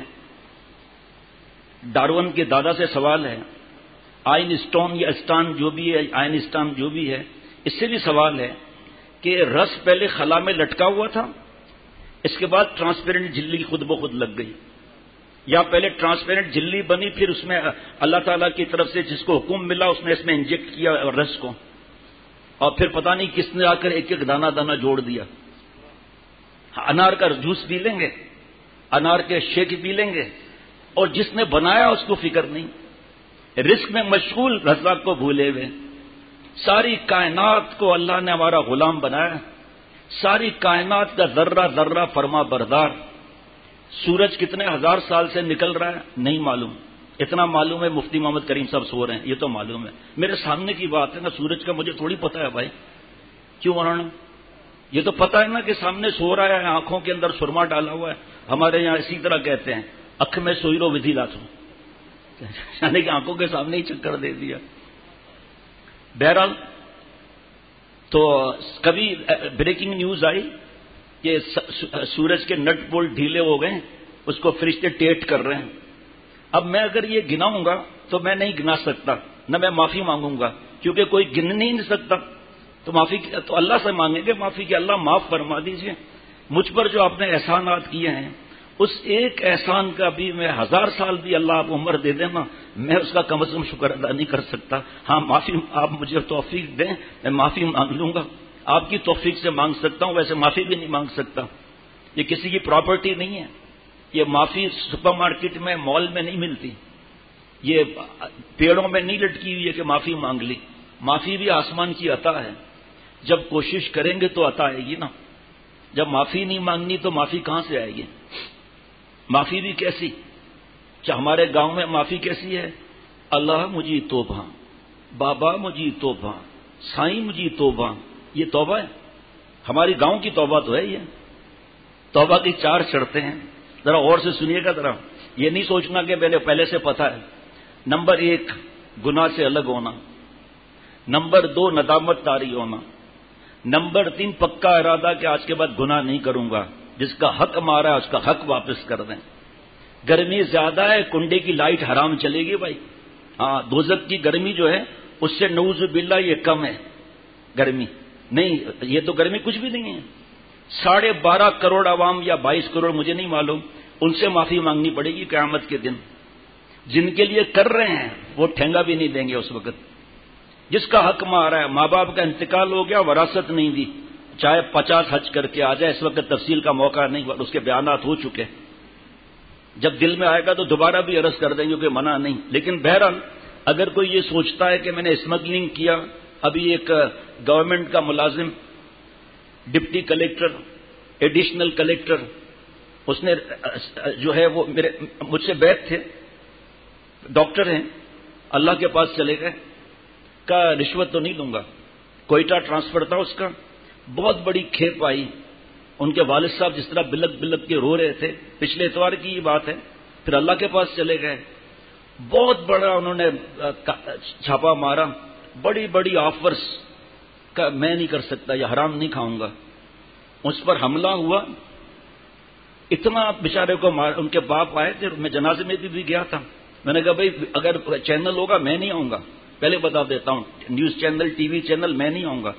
ڈارون کے دادا سے سوال ہے، آئن اسٹون یا اسٹان جو بھی ہے، آئن اسٹان جو بھی ہے، اس سے بھی سوال ہے کہ رس پہلے خلا میں لٹکا ہوا تھا، اس کے بعد ٹرانسپیرنٹ جھلی خود بخود لگ گئی، یا پہلے ٹرانسپیرنٹ جھلی بنی پھر اس میں اللہ تعالیٰ کی طرف سے جس کو حکم ملا اس نے اس میں انجیکٹ کیا رس کو، اور پھر پتہ نہیں کس نے آ کر ایک ایک دانہ دانہ جوڑ دیا۔ انار کا جوس پی لیں گے، انار کے شیک پی لیں گے، اور جس نے بنایا اس کو فکر نہیں، رزق میں مشغول، رزاق کو بھولے ہوئے۔ ساری کائنات کو اللہ نے ہمارا غلام بنایا، ساری کائنات کا ذرہ ذرہ فرما بردار، سورج کتنے ہزار سال سے نکل رہا ہے نہیں معلوم، اتنا معلوم ہے مفتی محمد کریم صاحب سو رہے ہیں، یہ تو معلوم ہے. میرے سامنے کی بات ہے نا، سورج کا مجھے تھوڑی پتا ہے بھائی. کیوں مولانا؟ یہ تو پتا ہے نا کہ سامنے سو رہا ہے، آنکھوں کے اندر سرما ڈالا ہوا ہے. ہمارے یہاں اسی طرح کہتے ہیں اکھ میں سوئی رو ودھی لاتو، یعنی کہ آنکھوں کے سامنے ہی چکر دے دیا. بہرحال تو کبھی بریکنگ نیوز آئی کہ سورج کے نٹ بولٹ ڈھیلے ہو گئے، اس کو فرشتے ٹیٹ کر رہے ہیں. اب میں اگر یہ گناؤں گا تو میں نہیں گنا سکتا، نہ میں معافی مانگوں گا، کیونکہ کوئی گن نہیں سکتا. تو معافی تو اللہ سے مانگیں گے معافی کہ اللہ معاف فرما دیجئے، مجھ پر جو آپ نے احسانات کیے ہیں اس ایک احسان کا بھی میں ہزار سال بھی اللہ آپ عمر دے دیں نا، میں اس کا کم از کم شکر ادا نہیں کر سکتا. ہاں معافی آپ مجھے توفیق دیں، میں معافی مانگ لوں گا، آپ کی توفیق سے مانگ سکتا ہوں، ویسے معافی بھی نہیں مانگ سکتا. یہ کسی کی پراپرٹی نہیں ہے، یہ معافی سپر مارکیٹ میں مال میں نہیں ملتی، یہ پیڑوں میں نہیں لٹکی ہوئی ہے کہ معافی مانگ لی. معافی بھی آسمان کی عطا ہے، جب کوشش کریں گے تو عطا آئے گی نا. جب معافی نہیں مانگنی تو معافی کہاں سے آئے گی؟ معافی بھی کیسی؟ ہمارے گاؤں میں معافی کیسی ہے؟ اللہ مجھے توبہ، بابا مجھے توبہ، سائیں مجھے توبہ. یہ توبہ ہے؟ ہماری گاؤں کی توبہ تو ہے یہ. توبہ کی چار شرطیں ہیں، ذرا اور سے سنیے گا. ذرا یہ نہیں سوچنا کہ میں نے پہلے سے پتا ہے. نمبر ایک، گناہ سے الگ ہونا. نمبر دو، ندامت طاری ہونا. نمبر تین، پکا ارادہ کہ آج کے بعد گناہ نہیں کروں گا. جس کا حق مارا ہے اس کا حق واپس کر دیں. گرمی زیادہ ہے، کنڈے کی لائٹ حرام چلے گی بھائی. ہاں، دوزخ کی گرمی جو ہے اس سے نعوذ باللہ یہ کم ہے گرمی. نہیں، یہ تو گرمی کچھ بھی نہیں ہے. ساڑھے بارہ کروڑ عوام یا بائیس کروڑ مجھے نہیں معلوم، ان سے معافی مانگنی پڑے گی قیامت کے دن. جن کے لیے کر رہے ہیں وہ ٹھینگا بھی نہیں دیں گے اس وقت. جس کا حق مارا ہے، ماں باپ کا انتقال ہو گیا، وراثت نہیں دی، چاہے پچاس حج کر کے آ جائے، اس وقت تفصیل کا موقع نہیں، اس کے بیانات ہو چکے. جب دل میں آئے گا تو دوبارہ بھی عرض کر دیں گے کہ منع نہیں. لیکن بہرحال اگر کوئی یہ سوچتا ہے کہ میں نے اسمگلنگ کیا، ابھی ایک گورنمنٹ کا ملازم، ڈپٹی کلیکٹر، ایڈیشنل کلیکٹر، اس نے جو ہے وہ میرے مجھ سے بیٹھ تھے، ڈاکٹر ہیں، اللہ کے پاس چلے گئے، کہا رشوت تو نہیں لوں گا. کوئٹہ ٹرانسفر تھا اس کا، بہت بڑی کھیپ آئی. ان کے والد صاحب جس طرح بلک بلک کے رو رہے تھے، پچھلے اتوار کی یہ بات ہے. پھر اللہ کے پاس چلے گئے، بہت بڑا انہوں نے چھاپا مارا، بڑی بڑی آفرز کا میں نہیں کر سکتا، یہ حرام نہیں کھاؤں گا. اس پر حملہ ہوا، اتنا بیچارے کو مار. ان کے باپ آئے تھے، میں جنازے میں بھی, بھی گیا تھا. میں نے کہا بھائی اگر چینل ہوگا میں نہیں آؤں گا، پہلے بتا دیتا ہوں، news channel, T V channel, میں نہیں آؤں گا.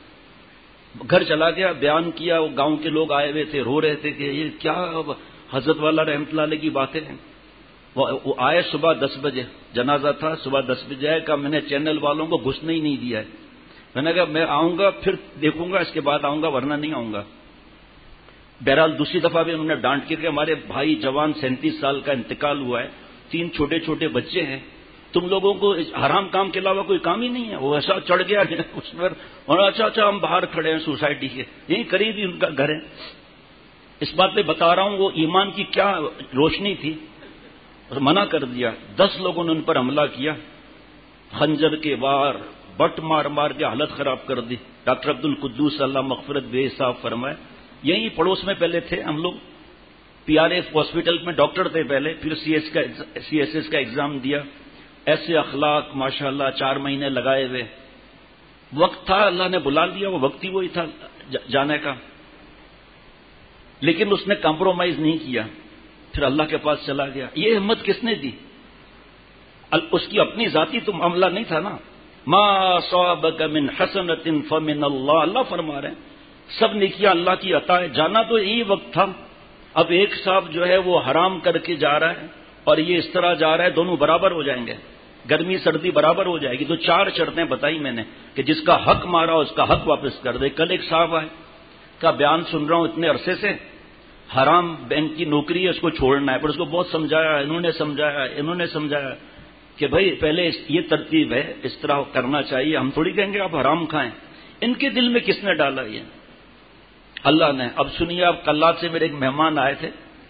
گھر چلا گیا، بیان کیا. وہ گاؤں کے لوگ آئے ہوئے تھے، رو رہے تھے کہ یہ کیا حضرت والا رحمت اللہ علیہ کی باتیں ہیں. وہ آئے صبح دس بجے، جنازہ تھا، صبح دس بجے آئے. کہا میں نے چینل والوں کو گھسنے ہی نہیں دیا ہے. میں نے کہا میں آؤں گا، پھر دیکھوں گا، اس کے بعد آؤں گا، ورنہ نہیں آؤں گا. بہرحال دوسری دفعہ بھی انہوں نے ڈانٹ کے کہ ہمارے بھائی جوان سینتیس سال کا انتقال ہوا ہے، تین چھوٹے چھوٹے بچے ہیں، تم لوگوں کو حرام کام کے علاوہ کوئی کام ہی نہیں ہے. وہ ایسا چڑھ گیا اس پر، اور اچھا اچھا ہم باہر کھڑے ہیں سوسائٹی کے، یہیں قریب ہی ان کا گھر ہے. اس بات پہ بتا رہا ہوں وہ ایمان کی کیا روشنی تھی. منع کر دیا. دس لوگوں نے ان پر حملہ کیا، خنجر کے وار، بٹ مار مار کے حالت خراب کر دی. ڈاکٹر عبد القدوس اللہ مغفرت بے حساب فرمائے، یہیں پڑوس میں پہلے تھے ہم لوگ، پی آر ایف ہاسپٹل میں ڈاکٹر تھے پہلے، پھر سی ایس کا سی ایس ایس کا ایگزام دیا. ایسے اخلاق ماشاءاللہ، چار مہینے لگائے ہوئے. وقت تھا، اللہ نے بلا لیا، وہ وقت ہی وہی تھا جانے کا. لیکن اس نے کمپرومائز نہیں کیا، پھر اللہ کے پاس چلا گیا. یہ ہمت کس نے دی؟ اس کی اپنی ذاتی تو معاملہ نہیں تھا نا. ما صابک من حسنۃ فمن اللہ، اللہ فرما رہے ہیں سب نیکیاں اللہ کی عطا ہے. جانا تو یہی وقت تھا. اب ایک صاحب جو ہے وہ حرام کر کے جا رہا ہے اور یہ اس طرح جا رہا ہے، دونوں برابر ہو جائیں گے، گرمی سردی برابر ہو جائے گی. تو چار شرطیں بتائی میں نے کہ جس کا حق مارا اس کا حق واپس کر دے. کل ایک صاحب آئے کا بیان سن رہا ہوں اتنے عرصے سے، حرام بینک کی نوکری ہے، اس کو چھوڑنا ہے. پر اس کو بہت سمجھایا، انہوں نے سمجھایا انہوں نے سمجھایا کہ بھائی پہلے یہ ترتیب ہے، اس طرح کرنا چاہیے. ہم تھوڑی کہیں گے آپ حرام کھائیں. ان کے دل میں کس نے ڈالا؟ یہ اللہ نے. اب سنیے، آپ کلات سے میرے ایک مہمان آئے تھے،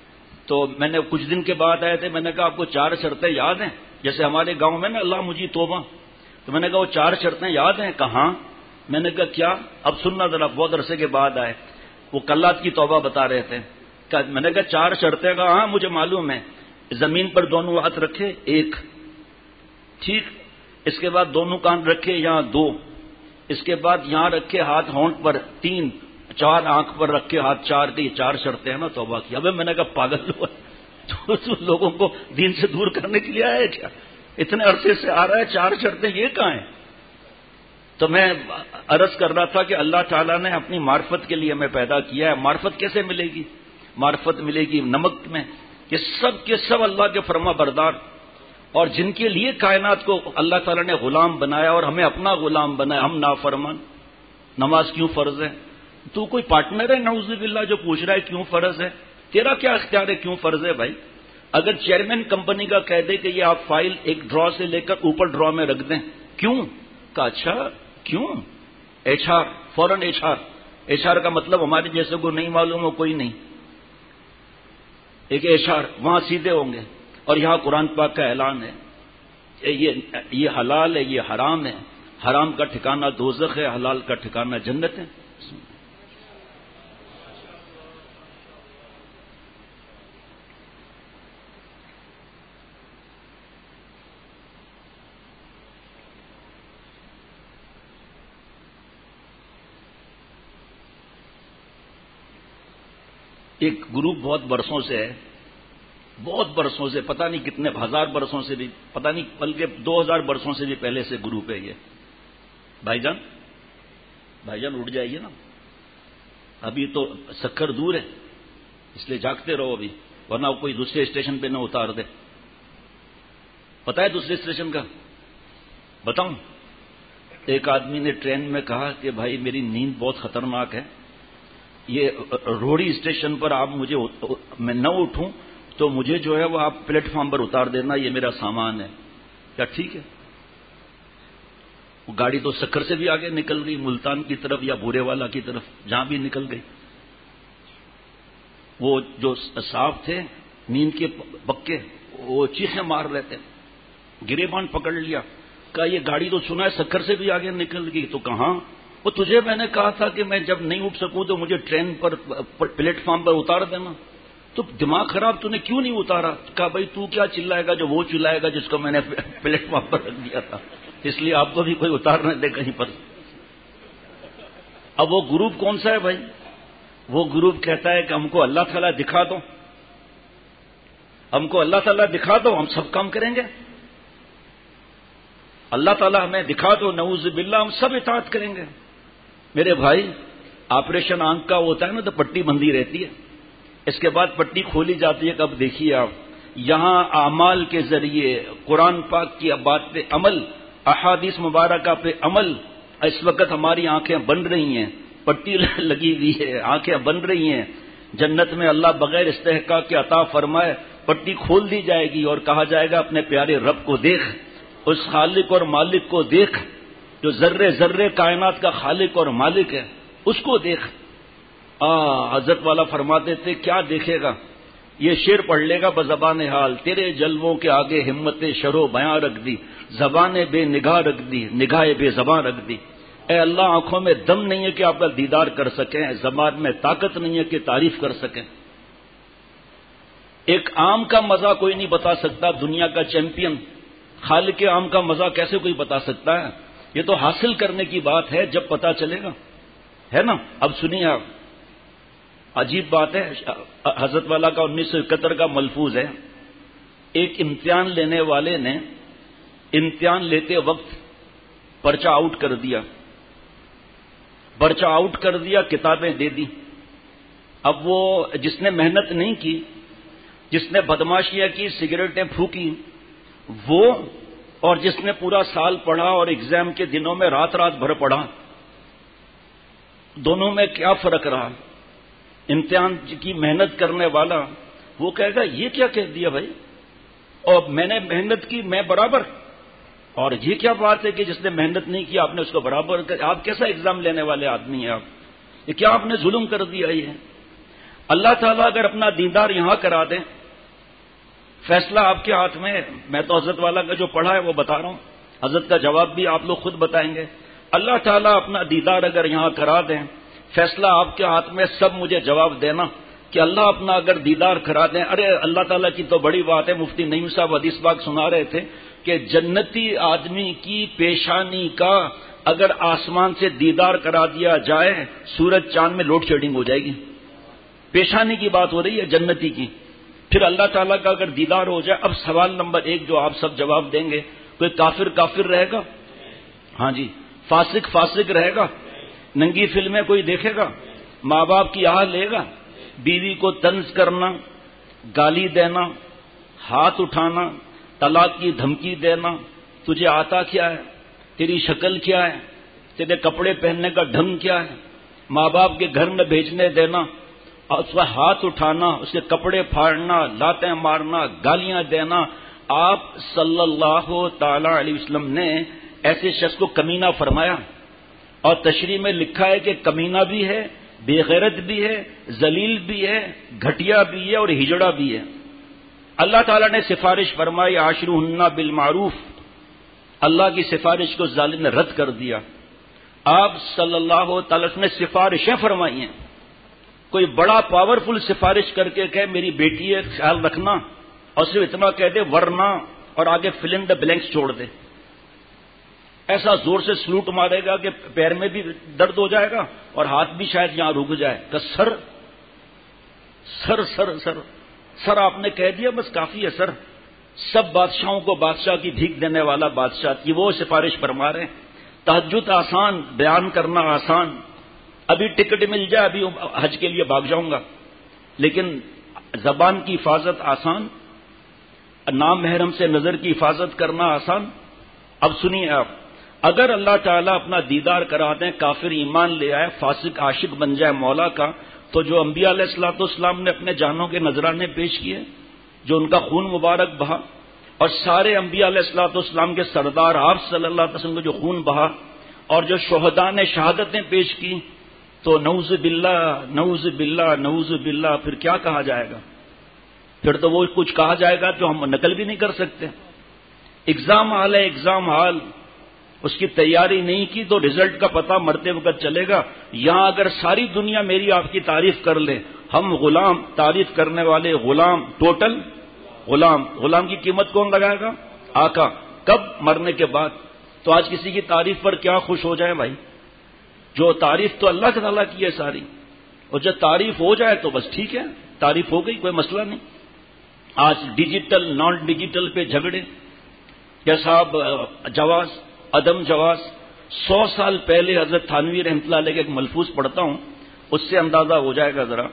تو میں نے کچھ دن کے بعد آئے تھے، میں نے کہا آپ کو چار شرطیں یاد ہیں؟ جیسے ہمارے گاؤں میں نا اللہ مجھے توبہ، تو میں نے کہا وہ چار شرطیں یاد ہیں؟ کہاں؟ میں نے کہا کیا؟ اب سننا ذرا، بہت عرصے کے بعد آئے، وہ کلات کی توبہ بتا رہے تھے۔ میں نے کہا چار شرطیں؟ کہا ہاں مجھے معلوم ہے۔ زمین پر دونوں ہاتھ رکھے، ایک، ٹھیک، اس کے بعد دونوں کان رکھے یہاں، دو، اس کے بعد یہاں رکھے ہاتھ ہونٹ پر، تین، چار آنکھ پر رکھے ہاتھ، چار، یہ چار شرطیں ہیں نا توبہ کی۔ ابھی میں نے کہا پاگل ہوا تو لوگوں کو دین سے دور کرنے کے لیے آیا ہے کیا؟ اتنے عرصے سے آ رہا ہے، چار شرطیں یہ کہاں ہیں؟ تو میں عرض کر رہا تھا کہ اللہ تعالیٰ نے اپنی معرفت کے لیے ہمیں پیدا کیا ہے۔ معرفت کیسے ملے گی؟ معرفت ملے گی نمک میں، کہ سب کے سب اللہ کے فرما بردار، اور جن کے لیے کائنات کو اللہ تعالیٰ نے غلام بنایا اور ہمیں اپنا غلام بنایا، ہم نافرمان۔ نماز کیوں فرض ہے؟ تو کوئی پارٹنر ہے نعوذ باللہ جو پوچھ رہا ہے کیوں فرض ہے؟ تیرا کیا اختیار ہے کیوں فرض ہے بھائی؟ اگر چیئرمین کمپنی کا کہہ دے کہ یہ آپ فائل ایک ڈرا سے لے کر اوپر ڈرا میں رکھ دیں، کیوں؟ کہا اچھا کیوں؟ ایچ آر، فوراً ایچ آر۔ ایچ آر کا مطلب ہمارے جیسے کو نہیں معلوم ہو کوئی نہیں، ایک ایچ آر وہاں سیدھے ہوں گے۔ اور یہاں قرآن پاک کا اعلان ہے، یہ یہ حلال ہے، یہ حرام ہے، حرام کا ٹھکانہ دوزخ ہے، حلال کا ٹھکانہ جنت ہے۔ ایک گروپ بہت برسوں سے ہے، بہت برسوں سے، پتہ نہیں کتنے ہزار برسوں سے بھی، پتہ نہیں بلکہ دو ہزار برسوں سے بھی پہلے سے گروپ ہے یہ۔ بھائی جان بھائی جان اٹھ جائیے نا، ابھی تو سکر دور ہے، اس لیے جاگتے رہو ابھی، ورنہ کوئی دوسرے اسٹیشن پہ نہ اتار دے۔ پتہ ہے دوسرے اسٹیشن کا بتاؤں؟ ایک آدمی نے ٹرین میں کہا کہ بھائی میری نیند بہت خطرناک ہے، یہ روڑی اسٹیشن پر آپ مجھے میں نہ اٹھوں تو مجھے جو ہے وہ آپ پلیٹ فارم پر اتار دینا، یہ میرا سامان ہے۔ کیا ٹھیک ہے؟ وہ گاڑی تو سکر سے بھی آگے نکل گئی، ملتان کی طرف یا بورے والا کی طرف، جہاں بھی نکل گئی۔ وہ جو صاحب تھے نیند کے پکے، وہ چیخیں مار رہے تھے، گریبان پکڑ لیا، کہا یہ گاڑی تو سنا ہے سکر سے بھی آگے نکل گئی۔ تو کہاں؟ وہ تجھے میں نے کہا تھا کہ میں جب نہیں اٹھ سکوں تو مجھے ٹرین پر پلیٹ فارم پر اتار دینا۔ تو دماغ خراب، تو نے کیوں نہیں اتارا؟ کہا بھائی تو کیا چلائے گا جو وہ چلائے گا جس کو میں نے پلیٹ فارم پر رکھ دیا تھا، اس لیے آپ کو بھی کوئی اتارنے دے کہیں پر۔ اب وہ گروپ کون سا ہے بھائی؟ وہ گروپ کہتا ہے کہ ہم کو اللہ تعالیٰ دکھا دو، ہم کو اللہ تعالیٰ دکھا دو، ہم سب کام کریں گے۔ اللہ تعالیٰ ہمیں دکھا دو، نعوذ باللہ ہم سب اطاعت کریں گے۔ میرے بھائی آپریشن آنکھ کا ہوتا ہے نا تو پٹی بندھی رہتی ہے، اس کے بعد پٹی کھولی جاتی ہے۔ کب دیکھیے آپ یہاں اعمال کے ذریعے قرآن پاک کی بات پہ عمل، احادیث مبارکہ پہ عمل۔ اس وقت ہماری آنکھیں بن رہی ہیں، پٹی لگی ہوئی ہے، آنکھیں بن رہی ہیں۔ جنت میں اللہ بغیر استحقاق کے عطا فرمائے پٹی کھول دی جائے گی اور کہا جائے گا اپنے پیارے رب کو دیکھ، اس خالق اور مالک کو دیکھ جو ذرے ذرے کائنات کا خالق اور مالک ہے، اس کو دیکھ۔ آ حضرت والا فرماتے تھے کیا دیکھے گا؟ یہ شعر پڑھ لے گا بزبان حال، تیرے جلووں کے آگے ہمت شرو بیاں رکھ دی، زبان بے نگاہ رکھ دی، نگاہ بے زباں رکھ دی۔ اے اللہ آنکھوں میں دم نہیں ہے کہ آپ کا دیدار کر سکیں، زبان میں طاقت نہیں ہے کہ تعریف کر سکیں۔ ایک آم کا مزہ کوئی نہیں بتا سکتا، دنیا کا چیمپئن خالق آم کا مزہ کیسے کوئی بتا سکتا ہے؟ یہ تو حاصل کرنے کی بات ہے، جب پتا چلے گا، ہے نا؟ اب سنیے آپ، عجیب بات ہے، حضرت والا کا انیس سو اکہتر کا ملفوظ ہے۔ ایک امتحان لینے والے نے امتحان لیتے وقت پرچہ آؤٹ کر دیا، پرچہ آؤٹ کر دیا، کتابیں دے دی۔ اب وہ جس نے محنت نہیں کی، جس نے بدماشیاں کی، سگریٹیں پھونکی، وہ اور جس نے پورا سال پڑھا اور ایگزام کے دنوں میں رات رات بھر پڑھا، دونوں میں کیا فرق رہا؟ امتحان کی محنت کرنے والا وہ کہے گا یہ کیا کہہ دیا بھائی، اور میں نے محنت کی میں برابر، اور یہ کیا بات ہے کہ جس نے محنت نہیں کی آپ نے اس کو برابر کر۔ آپ کیسا ایگزام لینے والے آدمی ہیں آپ؟ یہ کیا آپ نے ظلم کر دیا؟ یہ اللہ تعالیٰ اگر اپنا دیدار یہاں کرا دیں فیصلہ آپ کے ہاتھ میں ہے. میں تو حضرت والا کا جو پڑھا ہے وہ بتا رہا ہوں. حضرت کا جواب بھی آپ لوگ خود بتائیں گے. اللہ تعالیٰ اپنا دیدار اگر یہاں کرا دیں، فیصلہ آپ کے ہاتھ میں. سب مجھے جواب دینا کہ اللہ اپنا اگر دیدار کرا دیں. ارے اللہ تعالیٰ کی تو بڑی بات ہے. مفتی نعیم صاحب حدیث پاک سنا رہے تھے کہ جنتی آدمی کی پیشانی کا اگر آسمان سے دیدار کرا دیا جائے، سورج چاند میں لوڈ شیڈنگ ہو جائے گی. پیشانی کی بات ہو رہی ہے جنتی کی. پھر اللہ تعالیٰ کا اگر دیدار ہو جائے. اب سوال نمبر ایک جو آپ سب جواب دیں گے، کوئی کافر کافر رہے گا؟ ہاں جی. فاسق فاسق رہے گا؟ ننگی فلمیں کوئی دیکھے گا؟ ماں باپ کی آہ لے گا؟ بیوی کو طنز کرنا، گالی دینا، ہاتھ اٹھانا، طلاق کی دھمکی دینا، تجھے آتا کیا ہے، تیری شکل کیا ہے، تیرے کپڑے پہننے کا ڈھنگ کیا ہے، ماں باپ کے گھر میں بھیجنے دینا اور اس کا ہاتھ اٹھانا، اس کے کپڑے پھاڑنا، لاتیں مارنا، گالیاں دینا. آپ صلی اللہ تعالی علیہ وسلم نے ایسے شخص کو کمینہ فرمایا اور تشریح میں لکھا ہے کہ کمینہ بھی ہے، بے غیرت بھی ہے، ذلیل بھی ہے، گھٹیا بھی ہے اور ہجڑا بھی ہے. اللہ تعالیٰ نے سفارش فرمائی عاشروہن بالمعروف. اللہ کی سفارش کو ظالم نے رد کر دیا. آپ صلی اللہ تعالی وسلم نے سفارشیں فرمائی ہیں. کوئی بڑا پاورفل سفارش کر کے کہے میری بیٹی ہے خیال رکھنا، اور صرف اتنا کہہ دے ورنہ، اور آگے فل ان دا بلینکس چھوڑ دے. ایسا زور سے سلوٹ مارے گا کہ پیر میں بھی درد ہو جائے گا اور ہاتھ بھی شاید یہاں رک جائے. کہ سر سر سر سر سر آپ نے کہہ دیا بس کافی ہے سر. سب بادشاہوں کو بادشاہ کی بھیک دینے والا بادشاہ کی وہ سفارش فرما رہے ہیں. تہجد آسان، بیان کرنا آسان. ابھی ٹکٹ مل جائے ابھی حج کے لیے بھاگ جاؤں گا، لیکن زبان کی حفاظت آسان، نام محرم سے نظر کی حفاظت کرنا آسان. اب سنیے آپ، اگر اللہ تعالیٰ اپنا دیدار کرا دیں، کافر ایمان لے آئے، فاسق عاشق بن جائے مولا کا، تو جو انبیاء علیہ الصلوۃ والسلام نے اپنے جانوں کے نذرانے پیش کیے، جو ان کا خون مبارک بہا، اور سارے انبیاء علیہ الصلوۃ والسلام کے سردار آپ صلی اللہ علیہ وسلم کا جو خون بہا، اور جو شہداء نے شہادتیں پیش کی، تو نعوذ باللہ نعوذ باللہ نعوذ باللہ پھر کیا کہا جائے گا؟ پھر تو وہ کچھ کہا جائے گا جو ہم نقل بھی نہیں کر سکتے. ایگزام حال ہے، ایگزام حال. اس کی تیاری نہیں کی تو رزلٹ کا پتہ مرتے وقت چلے گا. یہاں اگر ساری دنیا میری آپ کی تعریف کر لے، ہم غلام، تعریف کرنے والے غلام، ٹوٹل غلام. غلام کی قیمت کون لگائے گا؟ آقا. کب؟ مرنے کے بعد. تو آج کسی کی تعریف پر کیا خوش ہو جائے بھائی؟ جو تعریف تو اللہ تعالیٰ کی ہے ساری، اور جب تعریف ہو جائے تو بس ٹھیک ہے، تعریف ہو گئی، کوئی مسئلہ نہیں. آج ڈیجیٹل نان ڈیجیٹل پہ جھگڑے، یا صاحب جواز عدم جواز. سو سال پہلے حضرت تھانوی رحمۃ اللہ علیہ کا ایک ملفوظ پڑھتا ہوں، اس سے اندازہ ہو جائے گا ذرا،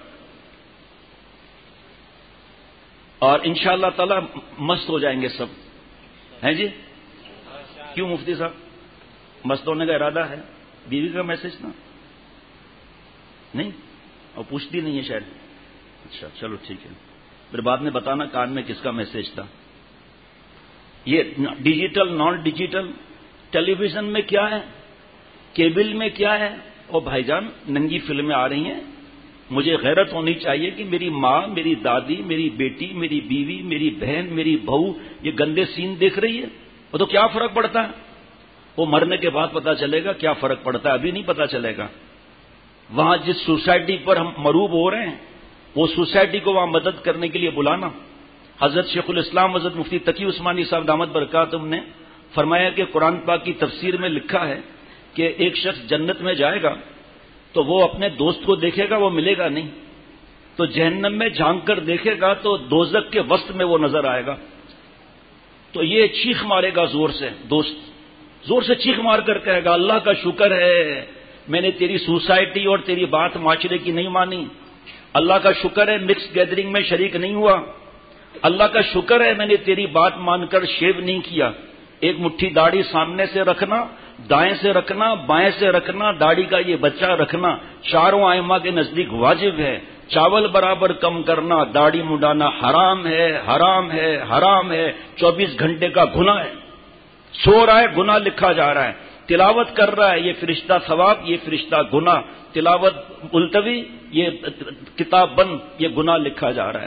اور انشاءاللہ تعالی مست ہو جائیں گے سب. ہیں جی؟ کیوں مفتی صاحب مست ہونے کا ارادہ ہے؟ بیوی کا میسج تھا نہیں، اور پوچھتی نہیں ہے شاید. اچھا چلو ٹھیک ہے، پھر بعد میں بتانا کان میں کس کا میسج تھا. یہ digital non digital, television میں کیا ہے، کیبل میں کیا ہے. اور بھائی جان ننگی فلمیں آ رہی ہیں. مجھے غیرت ہونی چاہیے کہ میری ماں، میری دادی، میری بیٹی، میری بیوی، میری بہن، میری بہو یہ گندے سین دیکھ رہی ہے. وہ تو کیا فرق پڑتا ہے؟ وہ مرنے کے بعد پتا چلے گا کیا فرق پڑتا ہے، ابھی نہیں پتا چلے گا. وہاں جس سوسائٹی پر ہم مروب ہو رہے ہیں، وہ سوسائٹی کو وہاں مدد کرنے کے لیے بلانا. حضرت شیخ الاسلام حضرت مفتی تقی عثمانی صاحب دامت برکاتہم نے فرمایا کہ قرآن پاک کی تفسیر میں لکھا ہے کہ ایک شخص جنت میں جائے گا تو وہ اپنے دوست کو دیکھے گا، وہ ملے گا نہیں. تو جہنم میں جھانک کر دیکھے گا تو دوزخ کے وسط میں وہ نظر آئے گا. تو یہ چیخ مارے گا زور سے، دوست زور سے چیخ مار کر کہے گا اللہ کا شکر ہے میں نے تیری سوسائٹی اور تیری بات معاشرے کی نہیں مانی. اللہ کا شکر ہے مکس گیدرنگ میں شریک نہیں ہوا. اللہ کا شکر ہے میں نے تیری بات مان کر شیو نہیں کیا. ایک مٹھی داڑھی سامنے سے رکھنا، دائیں سے رکھنا، بائیں سے رکھنا، داڑھی کا یہ بچہ رکھنا چاروں ائمہ کے نزدیک واجب ہے. چاول برابر کم کرنا، داڑھی مڈانا حرام ہے، حرام ہے، حرام ہے. چوبیس گھنٹے کا گناہ ہے. سو رہا ہے گناہ لکھا جا رہا ہے، تلاوت کر رہا ہے یہ فرشتہ ثواب، یہ فرشتہ گناہ. تلاوت ملتوی، یہ کتاب بند، یہ گناہ لکھا جا رہا ہے.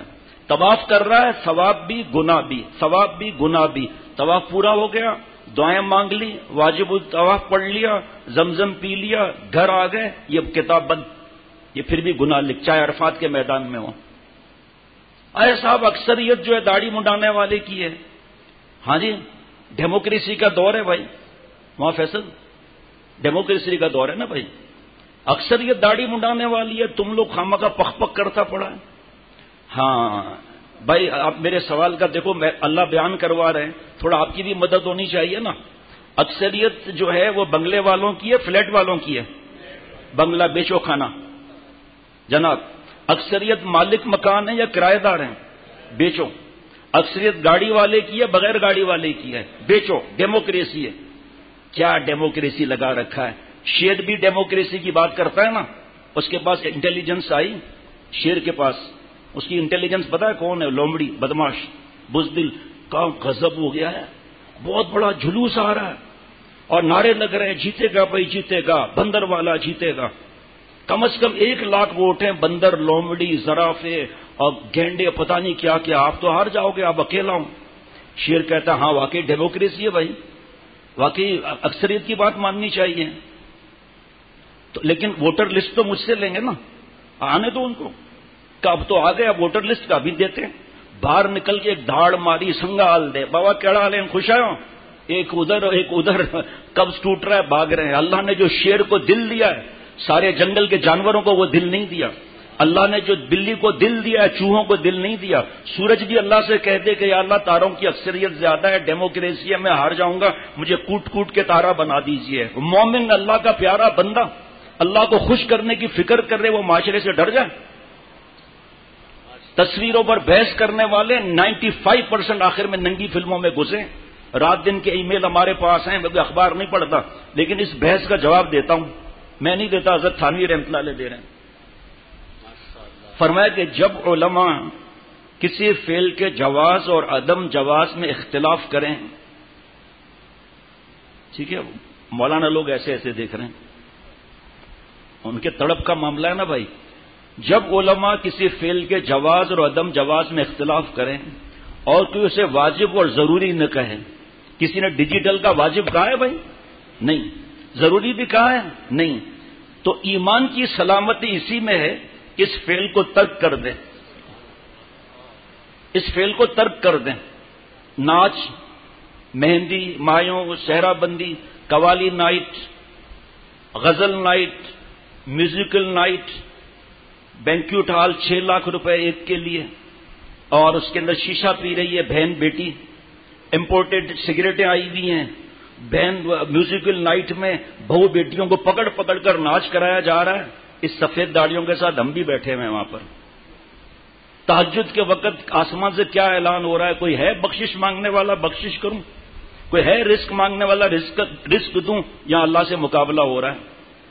طواف کر رہا ہے، ثواب بھی گناہ بھی، ثواب بھی گناہ بھی. طواف پورا ہو گیا، دعائیں مانگ لی، واجب الطواف پڑھ لیا، زمزم پی لیا، گھر آ گئے، یہ کتاب بند. یہ پھر بھی گناہ لکھ، چاہے عرفات کے میدان میں ہو. اے صاحب اکثریت جو ہے داڑھی منڈانے والے کی ہے. ہاں جی، ڈیموکریسی کا دور ہے بھائی. وہاں فیصل ڈیموکریسی کا دور ہے نا بھائی. اکثریت داڑھی منڈانے والی ہے، تم لوگ خامہ کا پخ پخ کرتا پڑا ہے. ہاں بھائی، آپ میرے سوال کا دیکھو، میں اللہ بیان کروا رہے ہیں، تھوڑا آپ کی بھی مدد ہونی چاہیے نا. اکثریت جو ہے وہ بنگلے والوں کی ہے، فلیٹ والوں کی ہے. بنگلہ بیچو کھانا جناب. اکثریت مالک مکان ہے یا کرایہ دار ہیں؟ بیچو. اکثریت گاڑی والے کی ہے، بغیر گاڑی والے کی ہے؟ بیچو. ڈیموکریسی ہے. کیا ڈیموکریسی لگا رکھا ہے. شیر بھی ڈیموکریسی کی بات کرتا ہے نا. اس کے پاس انٹیلیجنس آئی، شیر کے پاس. اس کی انٹیلیجنس پتا ہے کون ہے؟ لومڑی، بدماش، بزدل کا غضب ہو گیا ہے. بہت بڑا جلوس آ رہا ہے اور نعرے لگ رہے ہیں، جیتے گا بھائی جیتے گا، بندر والا جیتے گا. کم از کم ایک لاکھ ووٹ ہیں. بندر، لومڑی، زرافے اور گینڈے، پتہ نہیں کیا کیا. آپ تو ہار جاؤ گے، آپ اکیلا ہوں. شیر کہتا ہے ہاں واقعی ڈیموکریسی ہے بھائی، واقعی اکثریت کی بات ماننی چاہیے. تو لیکن ووٹر لسٹ تو مجھ سے لیں گے نا، آنے دو ان کو. کہ اب تو آ گئے، اب ووٹر لسٹ کا بھی دیتے ہیں. باہر نکل کے ایک دھاڑ ماری، سنگال دے بابا کیڑا لیں، خوش آئے ہو. ایک ادھر ایک ادھر، قبض ٹوٹ رہا ہے، بھاگ رہے ہیں. اللہ نے جو شیر کو دل دیا ہے، سارے جنگل کے جانوروں کو وہ دل نہیں دیا. اللہ نے جو بلی کو دل دیا ہے، چوہوں کو دل نہیں دیا. سورج بھی اللہ سے کہہ دے کہ یا اللہ تاروں کی اکثریت زیادہ ہے، ڈیموکریسی ہے، میں ہار جاؤں گا، مجھے کوٹ کوٹ کے تارا بنا دیجئے. مومن اللہ کا پیارا بندہ اللہ کو خوش کرنے کی فکر کر رہے، وہ معاشرے سے ڈر جائے. تصویروں پر بحث کرنے والے نائنٹی فائیو پرسینٹ آخر میں ننگی فلموں میں گھسے. رات دن کے ای میل ہمارے پاس ہیں، میں اخبار نہیں پڑھتا لیکن اس بحث کا جواب دیتا ہوں. میں نہیں دیتا، حضرت تھانوی رحمۃ اللہ علیہ دے رہے ہیں. فرمایا کہ جب علماء کسی فعل کے جواز اور عدم جواز میں اختلاف کریں، ٹھیک ہے، مولانا لوگ ایسے ایسے دیکھ رہے ہیں، ان کے تڑپ کا معاملہ ہے نا بھائی. جب علماء کسی فعل کے جواز اور عدم جواز میں اختلاف کریں اور کوئی اسے واجب اور ضروری نہ کہے. کسی نے ڈیجیٹل کا واجب کہا ہے بھائی؟ نہیں. ضروری بھی کہا ہے؟ نہیں. تو ایمان کی سلامتی اسی میں ہے کہ اس فعل کو ترک کر دیں، اس فعل کو ترک کر دیں. ناچ، مہندی، مایوں، صحرا بندی، qawwali night, ghazal night, musical night, banquet hall چھ لاکھ روپے ایک کے لیے، اور اس کے اندر شیشہ پی رہی ہے بہن بیٹی، امپورٹڈ سگریٹیں آئی ہوئی ہیں. بہن میوزیکل نائٹ میں بہو بیٹیوں کو پکڑ پکڑ کر ناچ کرایا جا رہا ہے. اس سفید داڑیوں کے ساتھ ہم بھی بیٹھے ہوئے ہیں وہاں پر. تہجد کے وقت آسمان سے کیا اعلان ہو رہا ہے؟ کوئی ہے بخشش مانگنے والا؟ بخشش کروں. کوئی ہے رزق مانگنے والا؟ رزق رزق دوں. یہاں اللہ سے مقابلہ ہو رہا ہے.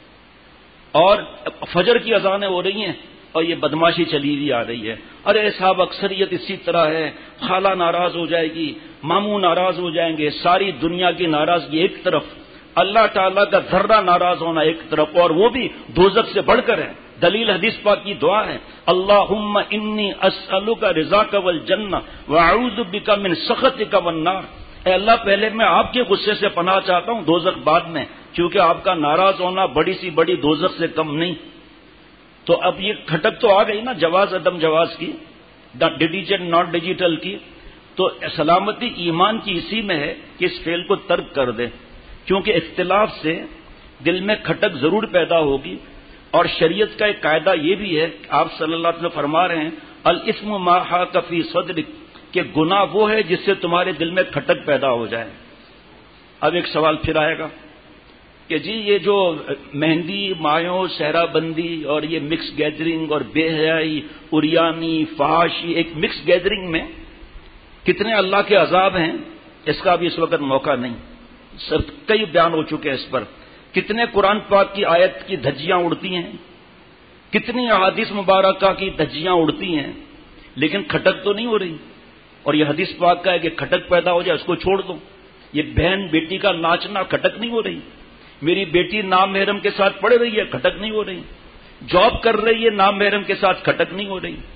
اور فجر کی اذانیں ہو رہی ہیں اور یہ بدماشی چلی ہوئی آ رہی ہے. ارے صاحب اکثریت اسی طرح ہے، خالہ ناراض ہو جائے گی، ماموں ناراض ہو جائیں گے، ساری دنیا کی ناراضگی ایک طرف، اللہ تعالیٰ کا ذرہ ناراض ہونا ایک طرف، اور وہ بھی دوزخ سے بڑھ کر ہے. دلیل حدیث پاک کی دعا ہے، اللہم انی اسألک رضاک والجنہ واعوذ بک من سخطک والنار. اے اللہ پہلے میں آپ کے غصے سے پناہ چاہتا ہوں، دوزخ بعد میں، کیونکہ آپ کا ناراض ہونا بڑی سی بڑی دوزخ سے کم نہیں. تو اب یہ کھٹک تو آ گئی نا جواز عدم جواز کی، ڈیجیٹل ناٹ ڈیجیٹل کی. تو سلامتی ایمان کی اسی میں ہے کہ اس فعل کو ترک کر دے، کیونکہ اختلاف سے دل میں کھٹک ضرور پیدا ہوگی. اور شریعت کا ایک قاعدہ یہ بھی ہے، آپ صلی اللہ علیہ وسلم فرما رہے ہیں الاسم ما حاک فی صدرک، کہ گناہ وہ ہے جس سے تمہارے دل میں کھٹک پیدا ہو جائے. اب ایک سوال پھر آئے گا کہ جی یہ جو مہندی، مایوں، صحرا بندی اور یہ مکس گیدرنگ اور بے حیائی، اریانی، فحاشی، ایک مکس گیدرنگ میں کتنے اللہ کے عذاب ہیں، اس کا بھی اس وقت موقع نہیں. سب کئی بیان ہو چکے ہیں اس پر. کتنے قرآن پاک کی آیت کی دھجیاں اڑتی ہیں، کتنی احادیث مبارکہ کی دھجیاں اڑتی ہیں، لیکن کھٹک تو نہیں ہو رہی. اور یہ حدیث پاک کا ہے کہ کھٹک پیدا ہو جائے اس کو چھوڑ دو. یہ بہن بیٹی کا ناچنا کھٹک نہیں ہو رہی. میری بیٹی نام محرم کے ساتھ پڑھ رہی ہے، کھٹک نہیں ہو رہی. جاب کر رہی ہے نام محرم کے ساتھ، کھٹک نہیں ہو رہی.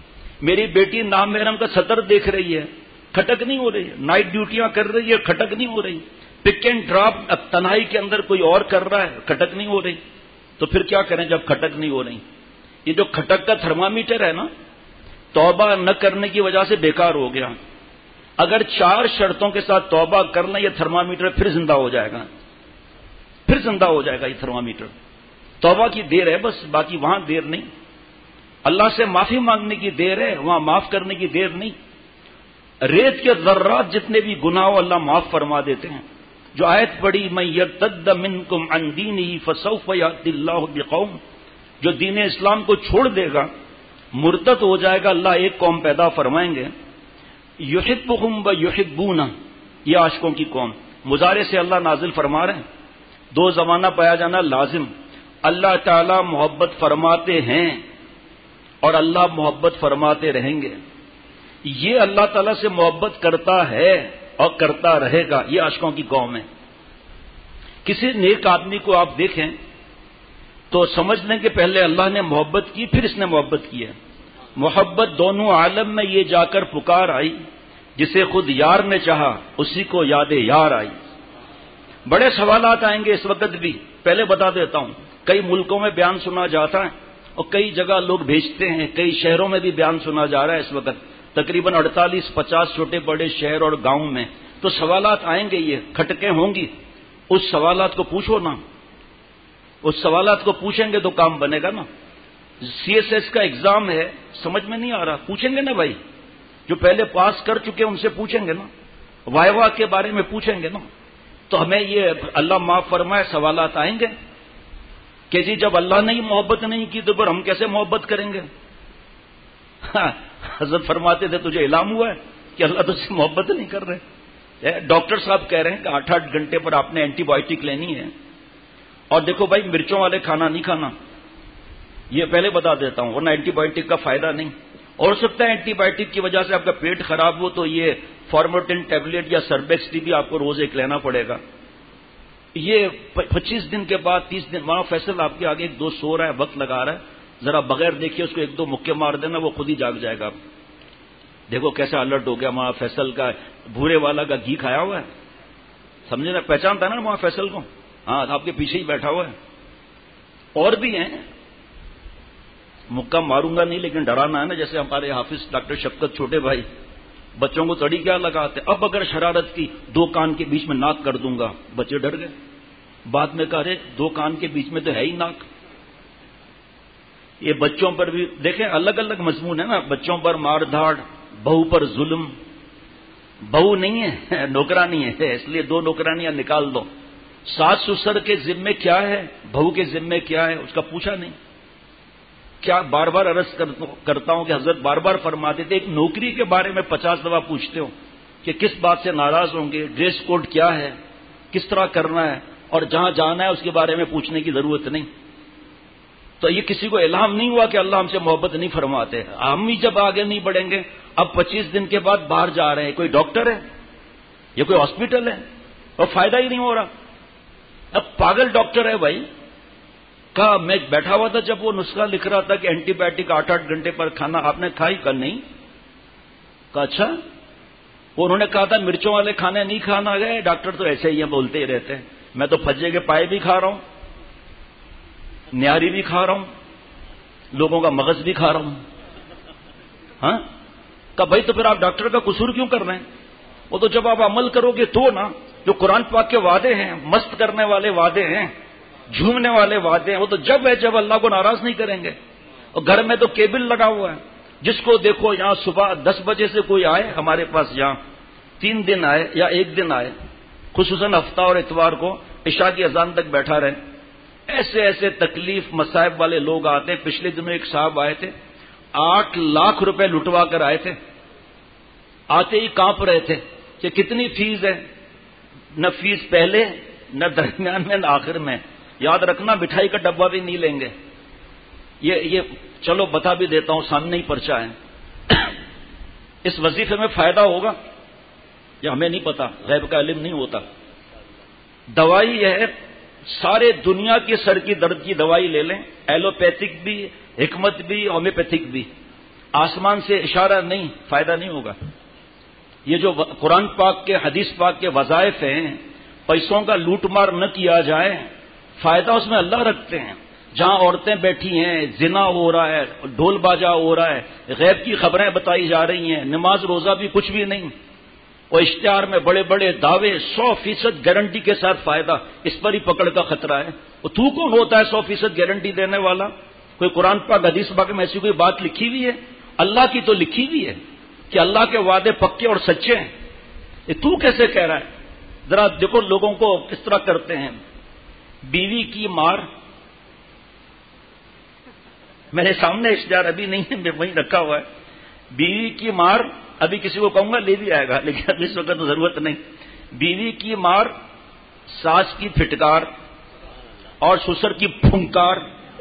میری بیٹی نامحرم کا سطر دیکھ رہی ہے، کھٹک نہیں ہو رہی، نائٹ ڈیوٹیاں کر رہی ہے، کھٹک نہیں ہو رہی، پک اینڈ ڈراپ اب تنہائی کے اندر کوئی اور کر رہا ہے، کھٹک نہیں ہو رہی، تو پھر کیا کریں جب کھٹک نہیں ہو رہی؟ یہ جو کھٹک کا تھرمامیٹر ہے نا، توبہ نہ کرنے کی وجہ سے بیکار ہو گیا. اگر چار شرطوں کے ساتھ توبہ کر لیں یہ تھرمامیٹر پھر زندہ ہو جائے گا، پھر زندہ ہو جائے گا یہ تھرمامیٹر. توبہ کی دیر ہے بس، باقی وہاں دیر نہیں. اللہ سے معافی مانگنے کی دیر ہے، وہاں معاف کرنے کی دیر نہیں. ریت کے ذرات جتنے بھی گناہ ہو اللہ معاف فرما دیتے ہیں. جو آیت پڑھی من یرتد منکم عن دینہ فسوف یأتی اللہ بقوم، جو دین اسلام کو چھوڑ دے گا، مرتد ہو جائے گا، اللہ ایک قوم پیدا فرمائیں گے. یحبہم ویحبونہ، یہ عاشقوں کی قوم. مضارع سے اللہ نازل فرما رہے ہیں، دو زمانہ پایا جانا لازم. اللہ تعالی محبت فرماتے ہیں اور اللہ محبت فرماتے رہیں گے. یہ اللہ تعالیٰ سے محبت کرتا ہے اور کرتا رہے گا، یہ عاشقوں کی قوم ہے. کسی نیک آدمی کو آپ دیکھیں تو سمجھ لیں کہ پہلے اللہ نے محبت کی پھر اس نے محبت کی ہے. محبت دونوں عالم میں یہ جا کر پکار آئی، جسے خود یار نے چاہا اسی کو یاد یار آئی. بڑے سوالات آئیں گے اس وقت بھی، پہلے بتا دیتا ہوں. کئی ملکوں میں بیان سنا جاتا ہے اور کئی جگہ لوگ بھیجتے ہیں، کئی شہروں میں بھی بیان سنا جا رہا ہے اس وقت، تقریباً اڑتالیس پچاس چھوٹے بڑے شہر اور گاؤں میں. تو سوالات آئیں گے، یہ کھٹکیں ہوں گی. اس سوالات کو پوچھو نا، اس سوالات کو پوچھیں گے تو کام بنے گا نا. سی ایس ایس کا ایگزام ہے، سمجھ میں نہیں آ رہا، پوچھیں گے نا بھائی. جو پہلے پاس کر چکے ان سے پوچھیں گے نا، وائوا کے بارے میں پوچھیں گے نا. تو ہمیں یہ اللہ معاف فرمائے سوالات آئیں گے کہ جی جب اللہ نے ہی محبت نہیں کی تو پھر ہم کیسے محبت کریں گے؟ حضرت فرماتے تھے تجھے علام ہوا ہے کہ اللہ تجھ سے محبت نہیں کر رہے. ڈاکٹر صاحب کہہ رہے ہیں کہ آٹھ آٹھ گھنٹے پر آپ نے اینٹی بایوٹک لینی ہے. اور دیکھو بھائی مرچوں والے کھانا نہیں کھانا، یہ پہلے بتا دیتا ہوں، ورنہ اینٹی بایوٹک کا فائدہ نہیں. اور سکتا ہے اینٹی بایوٹک کی وجہ سے آپ کا پیٹ خراب ہو تو یہ فارموٹن ٹیبلٹ یا سربیکس ٹی بھی آپ کو روز ایک لینا پڑے گا. یہ پچیس دن کے بعد تیس دن وہاں فیصل آپ کے آگے ایک دو سو رہا ہے، وقت لگا رہا ہے، ذرا بغیر دیکھیے اس کو ایک دو مکے مار دینا، وہ خود ہی جاگ جائے گا. دیکھو کیسا الرٹ ہو گیا وہاں فیصل کا، بھورے والا کا گھی کھایا ہوا ہے، سمجھے نا، پہچانتا نا وہاں فیصل کو. ہاں آپ کے پیچھے ہی بیٹھا ہوا ہے. اور بھی ہیں، مکہ ماروں گا نہیں لیکن ڈرانا ہے نا. جیسے ہمارے حافظ ڈاکٹر شفقت چھوٹے بھائی بچوں کو تڑی کیا لگاتے، اب اگر شرارت کی دو کان کے بیچ میں ناک کر دوں گا، بچے ڈر گئے. بعد میں کہا رہے دو کان کے بیچ میں تو ہے ہی ناک. یہ بچوں پر بھی دیکھیں الگ الگ مضمون ہے نا. بچوں پر مار دھاڑ، بہو پر ظلم. بہو نہیں ہے، نوکرانی ہے، اس لیے دو نوکرانیاں نکال دو. ساس سسر کے ذمے کیا ہے، بہو کے ذمے کیا ہے، اس کا پوچھا نہیں. کیا بار بار عرض کرتا ہوں کہ حضرت بار بار فرماتے تھے ایک نوکری کے بارے میں پچاس دفعہ پوچھتے ہو کہ کس بات سے ناراض ہوں گے، ڈریس کوڈ کیا ہے، کس طرح کرنا ہے، اور جہاں جانا ہے اس کے بارے میں پوچھنے کی ضرورت نہیں. تو یہ کسی کو الہام نہیں ہوا کہ اللہ ہم سے محبت نہیں فرماتے. ہم ہی جب آگے نہیں بڑھیں گے. اب پچیس دن کے بعد باہر جا رہے ہیں، کوئی ڈاکٹر ہے، یہ کوئی ہاسپٹل ہے، اور فائدہ ہی نہیں ہو رہا. اب پاگل ڈاکٹر ہے بھائی. کہا میں بیٹھا ہوا تھا جب وہ نسخہ لکھ رہا تھا کہ اینٹی بایوٹک آٹھ آٹھ گھنٹے پر کھانا، آپ نے کھائی؟ کہا نہیں. کہا اچھا. وہ انہوں نے کہا تھا مرچوں والے کھانے نہیں کھانا گئے. ڈاکٹر تو ایسے ہی ہیں، بولتے ہی رہتے ہیں. میں تو پھجے کے پائے بھی کھا رہا ہوں، نیاری بھی کھا رہا ہوں، لوگوں کا مغز بھی کھا رہا ہوں. ہاں کہا بھائی تو پھر آپ ڈاکٹر کا قصور کیوں کر رہے ہیں؟ وہ تو جب آپ عمل کرو گے تو نا. جو قرآن پاک کے وعدے ہیں، مست کرنے والے وعدے ہیں، جھومنے والے وعدے ہیں، وہ تو جب ہے جب اللہ کو ناراض نہیں کریں گے. اور گھر میں تو کیبل لگا ہوا ہے، جس کو دیکھو یہاں صبح دس بجے سے کوئی آئے ہمارے پاس، یہاں تین دن آئے یا ایک دن آئے، خصوصاً ہفتہ اور اتوار کو عشاء کی اذان تک بیٹھا رہے. ایسے ایسے تکلیف مصائب والے لوگ آتے. پچھلے دنوں ایک صاحب آئے تھے، آٹھ لاکھ روپے لٹوا کر آئے تھے. آتے ہی کانپ رہے تھے کہ کتنی فیس ہے. نہ فیس پہلے، نہ درمیان میں، نہ آخر میں. یاد رکھنا مٹھائی کا ڈبہ بھی نہیں لیں گے. یہ یہ چلو بتا بھی دیتا ہوں، سامنے ہی پرچہ ہے. اس وظیفے میں فائدہ ہوگا یا ہمیں نہیں پتا، غیب کا علم نہیں ہوتا. دوائی یہ ہے، سارے دنیا کی سر کی درد کی دوائی لے لیں، ایلوپیتھک بھی، حکمت بھی، ہومیوپیتھک بھی. آسمان سے اشارہ نہیں، فائدہ نہیں ہوگا۔ یہ جو قرآن پاک کے حدیث پاک کے وظائف ہیں، پیسوں کا لوٹ مار نہ کیا جائے، فائدہ اس میں اللہ رکھتے ہیں۔ جہاں عورتیں بیٹھی ہیں، زنا ہو رہا ہے، ڈھول باجا ہو رہا ہے، غیب کی خبریں بتائی جا رہی ہیں، نماز روزہ بھی کچھ بھی نہیں، اور اشتہار میں بڑے بڑے دعوے، سو فیصد گارنٹی کے ساتھ فائدہ، اس پر ہی پکڑ کا خطرہ ہے۔ وہ تو کون ہوتا ہے سو فیصد گارنٹی دینے والا؟ کوئی قرآن پاک حدیث پاک میں ایسی کوئی بات لکھی ہوئی ہے؟ اللہ کی تو لکھی ہوئی ہے کہ اللہ کے وعدے پکے اور سچے ہیں، یہ تو کیسے کہہ رہا ہے؟ ذرا دیکھو لوگوں کو کس طرح کرتے ہیں۔ بیوی کی مار، میرے سامنے اشتہار ابھی نہیں ہے، میں وہیں رکھا ہوا ہے۔ بیوی کی مار، ابھی کسی کو کہوں گا لے بھی آئے گا، لیکن ابھی اس وقت تو ضرورت نہیں۔ بیوی کی مار، ساس کی پھٹکار اور سسر کی پھنکار،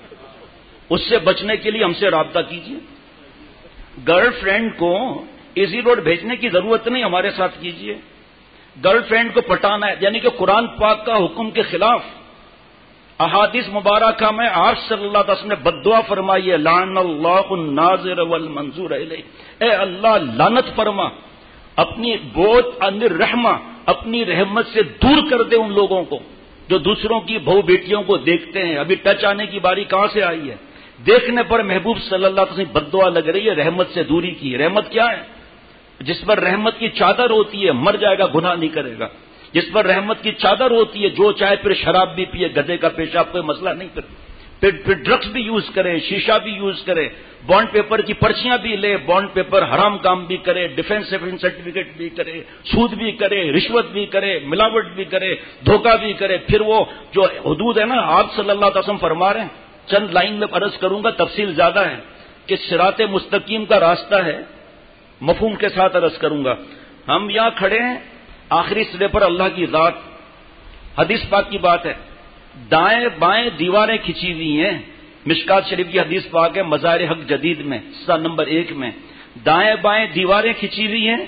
اس سے بچنے کے لیے ہم سے رابطہ کیجیے۔ گرل فرینڈ کو ایزی روڈ بھیجنے کی ضرورت نہیں، ہمارے ساتھ کیجیے۔ گرل فرینڈ کو پٹانا ہے، یعنی کہ قرآن پاک کا حکم کے خلاف احادیث مبارکہ میں آپ صلی اللہ علیہ وسلم نے بد دعا فرمائی ہے، لعن اللہ الناظر والمنظور الیہ، اے اللہ لعنت فرما، اپنی بوجھ انر رحمہ، اپنی رحمت سے دور کر دے ان لوگوں کو جو دوسروں کی بہو بیٹیوں کو دیکھتے ہیں۔ ابھی ٹچ آنے کی باری کہاں سے آئی ہے؟ دیکھنے پر محبوب صلی اللہ علیہ وسلم بد دعا لگ رہی ہے، رحمت سے دوری کی۔ رحمت کیا ہے؟ جس پر رحمت کی چادر ہوتی ہے مر جائے گا، گناہ نہیں کرے گا۔ جس پر رحمت کی چادر ہوتی ہے جو چاہے پھر شراب بھی پیے، گدے کا پیشاب، کوئی مسئلہ نہیں، پھر پھر, پھر ڈرگس بھی یوز کرے، شیشہ بھی یوز کرے، بانڈ پیپر کی پرچیاں بھی لے، بانڈ پیپر حرام کام بھی کرے، ڈیفینس سرٹیفکیٹ بھی کرے، سود بھی کرے، رشوت بھی کرے، ملاوٹ بھی کرے، دھوکہ بھی کرے، پھر وہ جو حدود ہے نا آپ صلی اللہ علیہ وسلم فرما رہے ہیں، چند لائن میں عرض کروں گا، تفصیل زیادہ ہے کہ صراط مستقیم کا راستہ ہے، مفہوم کے ساتھ عرض کروں گا۔ ہم یہاں کھڑے ہیں، آخری سرے پر اللہ کی ذات، حدیث پاک کی بات ہے، دائیں بائیں دیواریں کھچی ہوئی ہیں، مشکات شریف کی حدیث پاک ہے، مظاہر حق جدید میں حصہ نمبر ایک میں، دائیں بائیں دیواریں کھچی ہوئی ہیں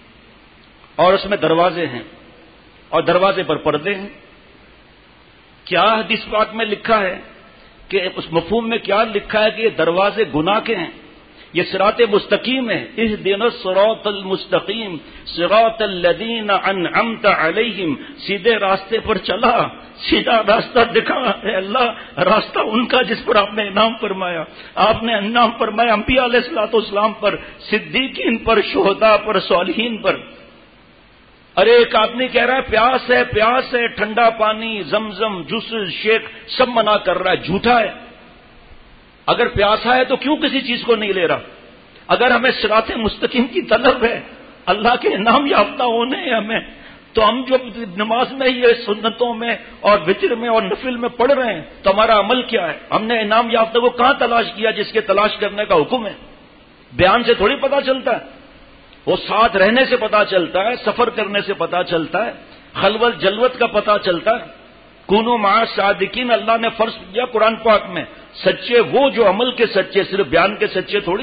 اور اس میں دروازے ہیں اور دروازے پر پردے ہیں۔ کیا حدیث پاک میں لکھا ہے کہ اس مفہوم میں کیا لکھا ہے کہ یہ دروازے گناہ کے ہیں؟ یہ صراط مستقیم ہے، اہدنا الصراط المستقیم صراط الذین انعمت علیہم، سیدھے راستے پر چلا، سیدھا راستہ دکھا ہے اللہ، راستہ ان کا جس پر آپ نے انعام فرمایا۔ آپ نے انعام فرمایا انبیاء علیہ الصلوۃ والسلام پر، صدیقین پر، شہداء پر، صالحین پر۔ ارے ایک آدمی کہہ رہا ہے پیاس ہے، پیاس ہے، ٹھنڈا پانی، زمزم، جوس، شیک سب منع کر رہا ہے، جھوٹا ہے۔ اگر پیاسا ہے تو کیوں کسی چیز کو نہیں لے رہا؟ اگر ہمیں صراط مستقیم کی طلب ہے، اللہ کے انعام یافتہ ہونے ہیں ہمیں، تو ہم جو نماز میں یہ سنتوں میں اور وتر میں اور نفل میں پڑھ رہے ہیں تو ہمارا عمل کیا ہے؟ ہم نے انعام یافتہ کو کہاں تلاش کیا جس کے تلاش کرنے کا حکم ہے؟ بیان سے تھوڑی پتا چلتا ہے، وہ ساتھ رہنے سے پتا چلتا ہے، سفر کرنے سے پتا چلتا ہے، خلوت جلوت کا پتا چلتا ہے۔ کونوا مع صادقین اللہ نے فرض کیا قرآن پاک میں، سچے وہ جو عمل کے سچے، صرف بیان کے سچے تھوڑی۔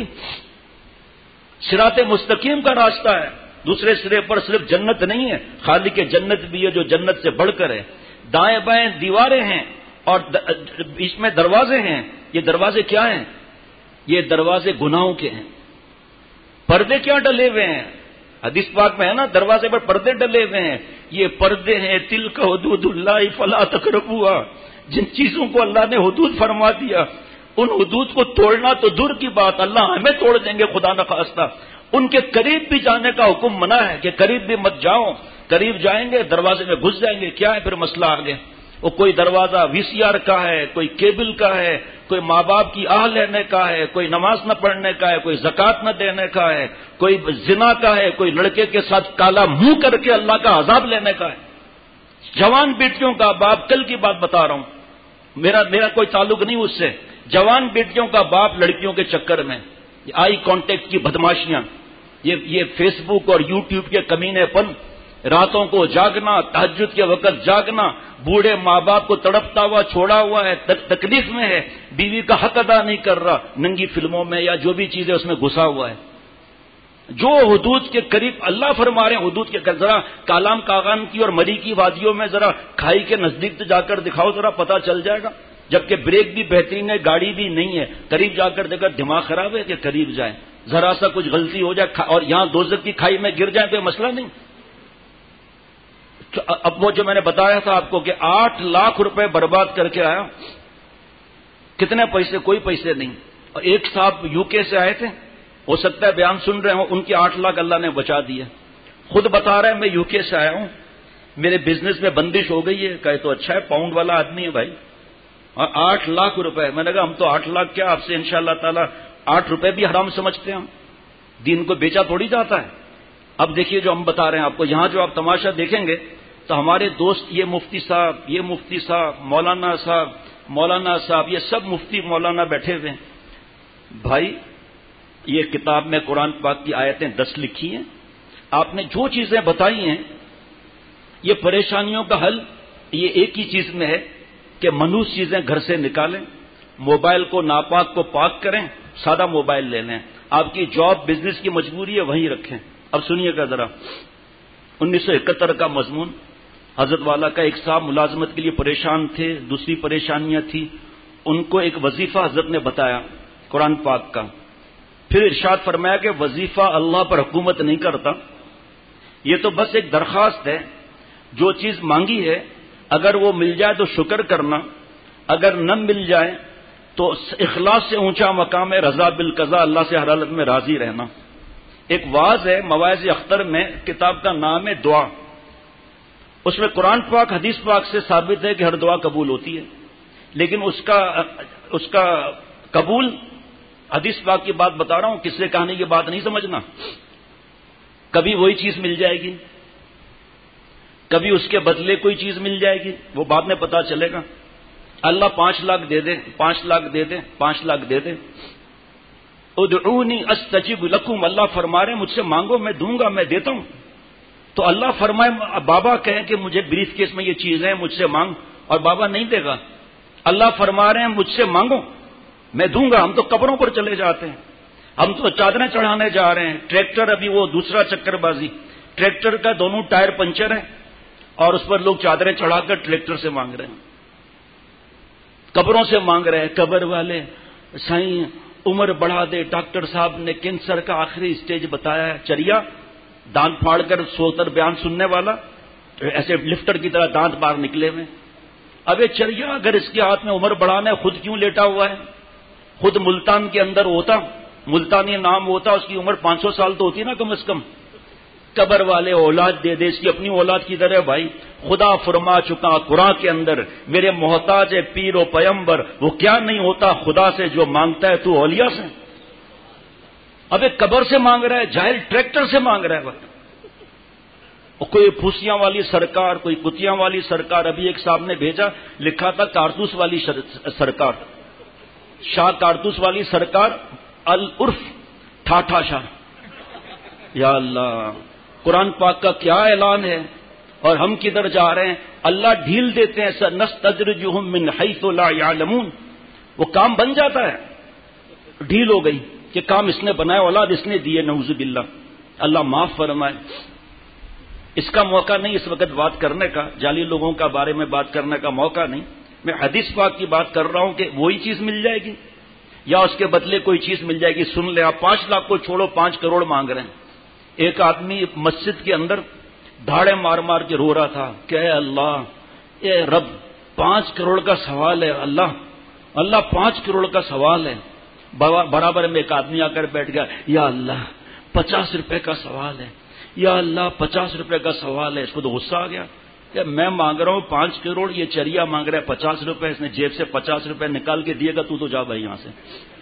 صراط مستقیم کا راستہ ہے، دوسرے سرے پر صرف جنت نہیں ہے، خالق کے جنت بھی ہے جو جنت سے بڑھ کر ہے۔ دائیں بائیں دیواریں ہیں اور بیچ میں دروازے ہیں۔ یہ دروازے کیا ہیں؟ یہ دروازے گناہوں کے ہیں۔ پردے کیا ڈلے ہوئے ہیں؟ حدیث پاک میں ہے نا، دروازے پر پردے ڈلے ہوئے ہیں۔ یہ پردے ہیں تلک حدود اللہ فلا تقربوها، جن چیزوں کو اللہ نے حدود فرما دیا، ان حدود کو توڑنا تو دور کی بات، اللہ ہمیں توڑ دیں گے خدا نخواستہ۔ ان کے قریب بھی جانے کا حکم منع ہے کہ قریب بھی مت جاؤ، قریب جائیں گے دروازے میں گھس جائیں گے، کیا ہے پھر مسئلہ آگے؟ وہ کوئی دروازہ وی سی آر کا ہے، کوئی کیبل کا ہے، کوئی ماں باپ کی آہ لینے کا ہے، کوئی نماز نہ پڑھنے کا ہے، کوئی زکوٰۃ نہ دینے کا ہے، کوئی زنا کا ہے، کوئی لڑکے کے ساتھ کالا منہ کر کے اللہ کا عذاب لینے کا ہے۔ جوان بیٹیوں کا باپ، کل کی بات بتا رہا ہوں، میرا میرا کوئی تعلق نہیں اس سے، جوان بیٹیوں کا باپ لڑکیوں کے چکر میں آئی کانٹیکٹ کی بدماشیاں، یہ یہ فیس بک اور یوٹیوب کے کمینے پن، راتوں کو جاگنا، تہجد کے وقت جاگنا، بوڑھے ماں باپ کو تڑپتا ہوا چھوڑا ہوا ہے، تکلیف میں ہے، بیوی کا حق ادا نہیں کر رہا، ننگی فلموں میں یا جو بھی چیزیں اس میں گھسا ہوا ہے۔ جو حدود کے قریب اللہ فرما رہے ہیں، حدود کے ذرا کالام کاغان کی اور مری کی وادیوں میں ذرا کھائی کے نزدیک تو جا کر دکھاؤ، ذرا پتا چل جائے گا۔ جبکہ بریک بھی بہترین ہے، گاڑی بھی نہیں ہے، قریب جا کر دیکھا دماغ خراب ہے کہ قریب جائیں۔ ذرا سا کچھ غلطی ہو جائے اور یہاں دوزخ کی کھائی میں گر جائیں تو یہ مسئلہ نہیں. اب وہ جو میں نے بتایا تھا آپ کو کہ آٹھ لاکھ روپے برباد کر کے آیا, کتنے پیسے؟ کوئی پیسے نہیں. اور ایک صاحب یو کے سے آئے تھے, ہو سکتا ہے بیان سن رہے ہوں, ان کی آٹھ لاکھ اللہ نے بچا دیے. خود بتا رہے ہیں میں یو کے سے آیا ہوں, میرے بزنس میں بندش ہو گئی ہے. کہے تو اچھا ہے, پاؤنڈ والا آدمی ہے بھائی, اور آٹھ لاکھ روپے. میں نے کہا ہم تو آٹھ لاکھ کیا, آپ سے انشاءاللہ تعالی آٹھ روپے بھی حرام سمجھتے ہیں. ہم دین کو بیچا تھوڑی جاتا ہے. اب دیکھیے جو ہم بتا رہے ہیں آپ کو, یہاں جو آپ تماشا دیکھیں گے تو ہمارے دوست یہ مفتی صاحب, یہ مفتی صاحب, مولانا صاحب, مولانا صاحب, یہ سب مفتی مولانا بیٹھے ہوئے ہیں. بھائی یہ کتاب میں قرآن پاک کی آیتیں دس لکھی ہیں, آپ نے جو چیزیں بتائی ہیں یہ پریشانیوں کا حل یہ ایک ہی چیز میں ہے کہ منحوس چیزیں گھر سے نکالیں, موبائل کو ناپاک کو پاک کریں, سادہ موبائل لے لیں. آپ کی جاب بزنس کی مجبوری ہے وہیں رکھیں. اب سنیے گا ذرا, انیس سو اکہتر کا مضمون. حضرت والا کا ایک صاحب ملازمت کے لیے پریشان تھے, دوسری پریشانیاں تھیں, ان کو ایک وظیفہ حضرت نے بتایا قرآن پاک کا. پھر ارشاد فرمایا کہ وظیفہ اللہ پر حکومت نہیں کرتا, یہ تو بس ایک درخواست ہے. جو چیز مانگی ہے اگر وہ مل جائے تو شکر کرنا, اگر نہ مل جائے تو اخلاص سے اونچا مقام ہے رضا بالقضاء, اللہ سے ہر حالت میں راضی رہنا. ایک واعظ ہے مواعظ اختر میں, کتاب کا نام ہے دعا. اس میں قرآن پاک حدیث پاک سے ثابت ہے کہ ہر دعا قبول ہوتی ہے, لیکن اس کا اس کا قبول, حدیث پاک کی بات بتا رہا ہوں, کس سے کہانی کی بات نہیں سمجھنا. کبھی وہی چیز مل جائے گی, کبھی اس کے بدلے کوئی چیز مل جائے گی, وہ بعد میں پتا چلے گا. اللہ پانچ لاکھ دے دے, پانچ لاکھ دے دے, پانچ لاکھ دے دے. ادعونی استجب لکم, اللہ فرما رہے ہیں مجھ سے مانگو میں دوں گا, میں دیتا ہوں. تو اللہ فرمائے, بابا کہیں کہ مجھے بریف کیس میں یہ چیز ہے مجھ سے مانگ, اور بابا نہیں دے گا. اللہ فرما رہے ہیں مجھ سے مانگو میں دوں گا. ہم تو قبروں پر چلے جاتے ہیں, ہم تو چادریں چڑھانے جا رہے ہیں. ٹریکٹر ابھی وہ دوسرا چکر بازی, ٹریکٹر کا دونوں ٹائر پنچر ہے اور اس پر لوگ چادریں چڑھا کر ٹریکٹر سے مانگ رہے ہیں, قبروں سے مانگ رہے ہیں. قبر والے سائیں عمر بڑھا دے, ڈاکٹر صاحب نے کینسر کا آخری اسٹیج بتایا ہے. چریا دانت پھاڑ کر سوتر بیان سننے والا, ایسے لفٹر کی طرح دانت باہر نکلے ہوئے. اب یہ چریا اگر اس کے ہاتھ میں عمر بڑھانا ہے, خود کیوں لیٹا ہوا ہے؟ خود ملتان کے اندر ہوتا, ملتانی نام ہوتا, اس کی عمر پانچ سو سال تو ہوتی نا کم از کم. قبر والے اولاد دے دے, اس کی اپنی اولاد کی طرح. بھائی خدا فرما چکا قرآن کے اندر, میرے محتاج پیر و پیمبر وہ کیا نہیں ہوتا خدا سے جو مانگتا ہے تو اولیاء سے. اب ایک قبر سے مانگ رہا ہے, جاہل ٹریکٹر سے مانگ رہا ہے. وقت کوئی پھوسیاں والی سرکار, کوئی کتیاں والی سرکار. ابھی ایک صاحب نے بھیجا, لکھا تھا کارتوس والی سرکار, شاہ کارتوس والی سرکار, العرف ٹھاٹھا شاہ. یا اللہ, قرآن پاک کا کیا اعلان ہے اور ہم کدھر جا رہے ہیں. اللہ ڈھیل دیتے ہیں, سنستدرجہم من حیث لا یعلمون. وہ کام بن جاتا ہے, ڈھیل ہو گئی کہ کام اس نے بنایا, اولاد اس نے دیے, نعوذ باللہ. اللہ معاف فرمائے. اس کا موقع نہیں اس وقت بات کرنے کا, جعلی لوگوں کا بارے میں بات کرنے کا موقع نہیں. میں حدیث پاک کی بات کر رہا ہوں کہ وہی چیز مل جائے گی یا اس کے بدلے کوئی چیز مل جائے گی. سن لے آپ, پانچ لاکھ کو چھوڑو, پانچ کروڑ مانگ رہے ہیں. ایک آدمی مسجد کے اندر دھاڑے مار مار کے رو رہا تھا کہ اے اللہ, اے رب, پانچ کروڑ کا سوال ہے. اللہ اللہ پانچ کروڑ کا سوال ہے. برابر میں ایک آدمی آ کر بیٹھ گیا, یا اللہ پچاس روپے کا سوال ہے, یا اللہ پچاس روپے کا سوال ہے. اس کو تو غصہ آ گیا کہ میں مانگ رہا ہوں پانچ کروڑ, یہ چریا مانگ رہا ہے پچاس روپے. اس نے جیب سے پچاس روپے نکال کے دیے گا, تو تو جا بھائی یہاں سے.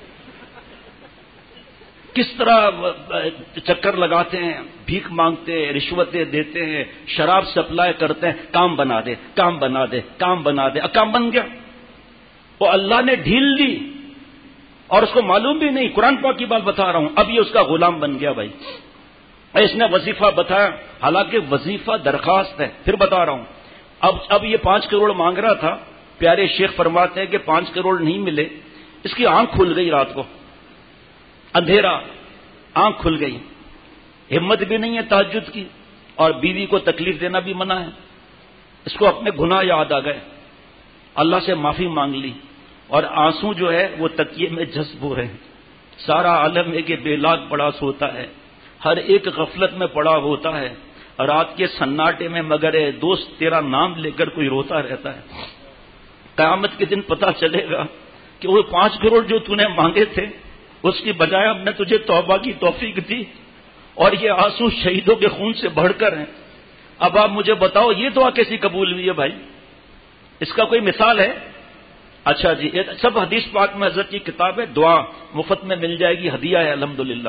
کس طرح چکر لگاتے ہیں, بھیک مانگتے ہیں, رشوتیں دیتے ہیں, شراب سپلائی کرتے ہیں. کام بنا دے, کام بنا دے, کام بنا دے. کام بن گیا, وہ اللہ نے ڈھیل دی اور اس کو معلوم بھی نہیں. قرآن پاک کی بات بتا رہا ہوں. اب یہ اس کا غلام بن گیا. بھائی اس نے وظیفہ بتایا, حالانکہ وظیفہ درخواست ہے. پھر بتا رہا ہوں, اب اب یہ پانچ کروڑ مانگ رہا تھا. پیارے شیخ فرماتے ہیں کہ پانچ کروڑ نہیں ملے, اس کی آنکھ کھل گئی رات کو, اندھیرا, آنکھ کھل گئی. ہمت بھی نہیں ہے تہجد کی, اور بیوی کو تکلیف دینا بھی منع ہے. اس کو اپنے گناہ یاد آ گئے, اللہ سے معافی مانگ لی, اور آنسو جو ہے وہ تکیے میں جذب ہو رہے ہیں. سارا عالم ہے کہ بے لاگ پڑا سوتا ہے، ہر ایک غفلت میں پڑا ہوتا ہے، رات کے سناٹے میں مگر اے دوست تیرا نام لے کر کوئی روتا رہتا ہے۔ قیامت کے دن پتہ چلے گا کہ وہ پانچ کروڑ جو تو نے مانگے تھے اس کی بجائے ہم نے تجھے توبہ کی توفیق دی، اور یہ آنسو شہیدوں کے خون سے بڑھ کر ہیں۔ اب آپ مجھے بتاؤ یہ دعا کیسی قبول ہوئی ہے بھائی؟ اس کا کوئی مثال ہے؟ اچھا جی، سب حدیث پاک میں حضرت کی کتاب ہے، دعا مفت میں مل جائے گی، ہدیہ ہے الحمدللہ۔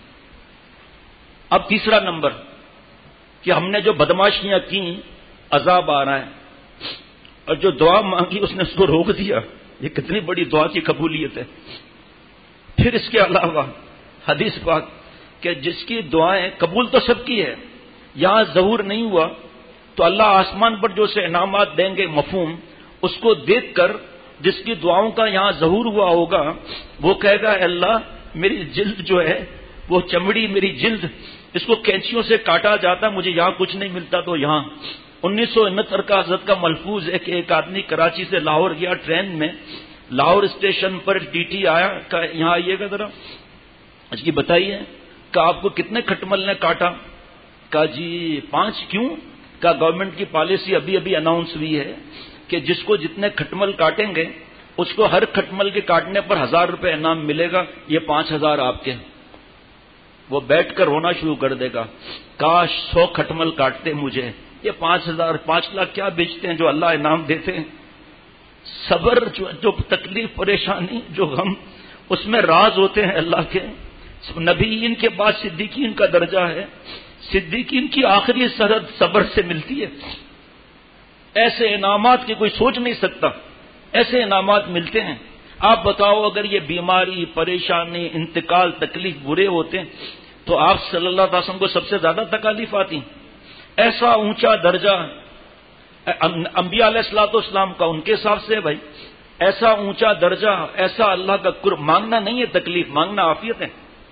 اب تیسرا نمبر کہ ہم نے جو بدماشیاں کی عذاب آ رہا ہے، اور جو دعا مانگی اس نے اس کو روک دیا، یہ کتنی بڑی دعا کی قبولیت ہے۔ پھر اس کے علاوہ حدیث پاک کہ جس کی دعائیں قبول تو سب کی ہے، یہاں ظہور نہیں ہوا تو اللہ آسمان پر جو سے انعامات دیں گے مفہوم، اس کو دیکھ کر جس کی دعاؤں کا یہاں ظہور ہوا ہوگا وہ کہے گا اے اللہ میری جلد جو ہے وہ چمڑی، میری جلد اس کو کینچیوں سے کاٹا جاتا، مجھے یہاں کچھ نہیں ملتا تو یہاں۔ انیس سو انہتر کا حضرت کا ملفوظ ہے کہ ایک آدمی کراچی سے لاہور گیا ٹرین میں، لاہور اسٹیشن پر ٹی ٹی آیا، کہا یہاں آئیے گا ذرا، اس کی بتائیے کہ آپ کو کتنے کھٹمل نے کاٹا؟ کہا جی پانچ۔ کیوں؟ کہا گورنمنٹ کی پالیسی ابھی ابھی اناؤنس ہوئی ہے کہ جس کو جتنے کھٹمل کاٹیں گے اس کو ہر کھٹمل کے کاٹنے پر ہزار روپے انعام ملے گا، یہ پانچ ہزار آپ کے۔ وہ بیٹھ کر رونا شروع کر دے گا، کاش سو کھٹمل کاٹتے مجھے، یہ پانچ ہزار پانچ لاکھ کیا بیچتے ہیں جو اللہ انعام دیتے ہیں۔ صبر جو, جو تکلیف پریشانی جو غم اس میں راز ہوتے ہیں اللہ کے۔ نبیین کے بعد صدیقین کا درجہ ہے، صدیقین کی آخری سرحد صبر سے ملتی ہے۔ ایسے انعامات کی کوئی سوچ نہیں سکتا، ایسے انعامات ملتے ہیں۔ آپ بتاؤ اگر یہ بیماری، پریشانی، انتقال، تکلیف برے ہوتے ہیں تو آپ صلی اللہ علیہ وسلم کو سب سے زیادہ تکالیف آتی، ایسا اونچا درجہ انبیاء علیہ الصلوۃ والسلام کا ان کے حساب سے ہے بھائی، ایسا اونچا درجہ، ایسا اللہ کا قرب۔ مانگنا نہیں ہے تکلیف، مانگنا عافیت ہے۔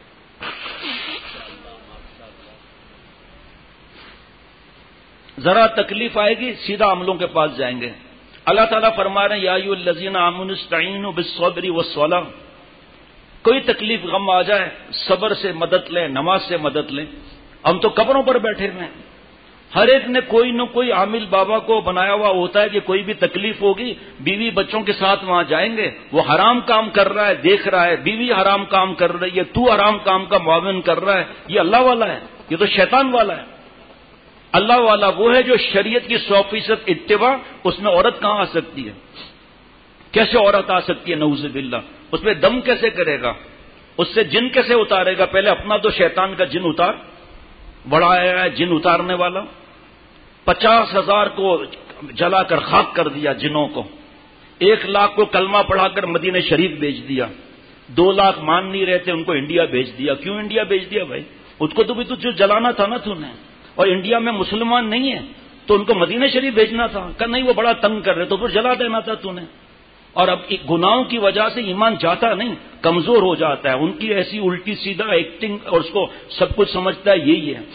ذرا تکلیف آئے گی سیدھا عملوں کے پاس جائیں گے۔ اللہ تعالیٰ فرما رہے ہیں یا ایھا الذین آمنوا استعینوا بالصبر والصلاۃ، کوئی تکلیف غم آ جائے صبر سے مدد لیں، نماز سے مدد لیں۔ ہم تو قبروں پر بیٹھے ہوئے ہیں، ہر ایک نے کوئی نہ کوئی عامل بابا کو بنایا ہوا ہوتا ہے کہ کوئی بھی تکلیف ہوگی بیوی بچوں کے ساتھ وہاں جائیں گے، وہ حرام کام کر رہا ہے دیکھ رہا ہے، بیوی حرام کام کر رہی ہے، تو حرام کام کا معاون کر رہا ہے، یہ اللہ والا ہے؟ یہ تو شیطان والا ہے۔ اللہ والا وہ ہے جو شریعت کی سو فیصد اتباع، اس میں عورت کہاں آ سکتی ہے؟ کیسے عورت آ سکتی ہے؟ نعوذ باللہ۔ اس پہ دم کیسے کرے گا؟ اس سے جن کیسے اتارے گا؟ پہلے اپنا تو شیطان کا جن اتار، بڑا آیا ہے جن اتارنے والا۔ پچاس ہزار کو جلا کر خاک کر دیا جنوں کو، ایک لاکھ کو کلمہ پڑھا کر مدینہ شریف بھیج دیا، دو لاکھ مان نہیں رہتے ان کو انڈیا بھیج دیا۔ کیوں انڈیا بھیج دیا بھائی؟ اس کو تو بھی تو جو جلانا تھا نا تو نے، اور انڈیا میں مسلمان نہیں ہے تو ان کو مدینہ شریف بھیجنا تھا۔ کہ نہیں وہ بڑا تنگ کر رہے تو پھر جلا دینا تھا تو نے۔ اور اب گناہوں کی وجہ سے ایمان جاتا نہیں، کمزور ہو جاتا ہے۔ ان کی ایسی الٹی سیدھا ایکٹنگ اور اس کو سب کچھ سمجھتا ہے یہی ہے۔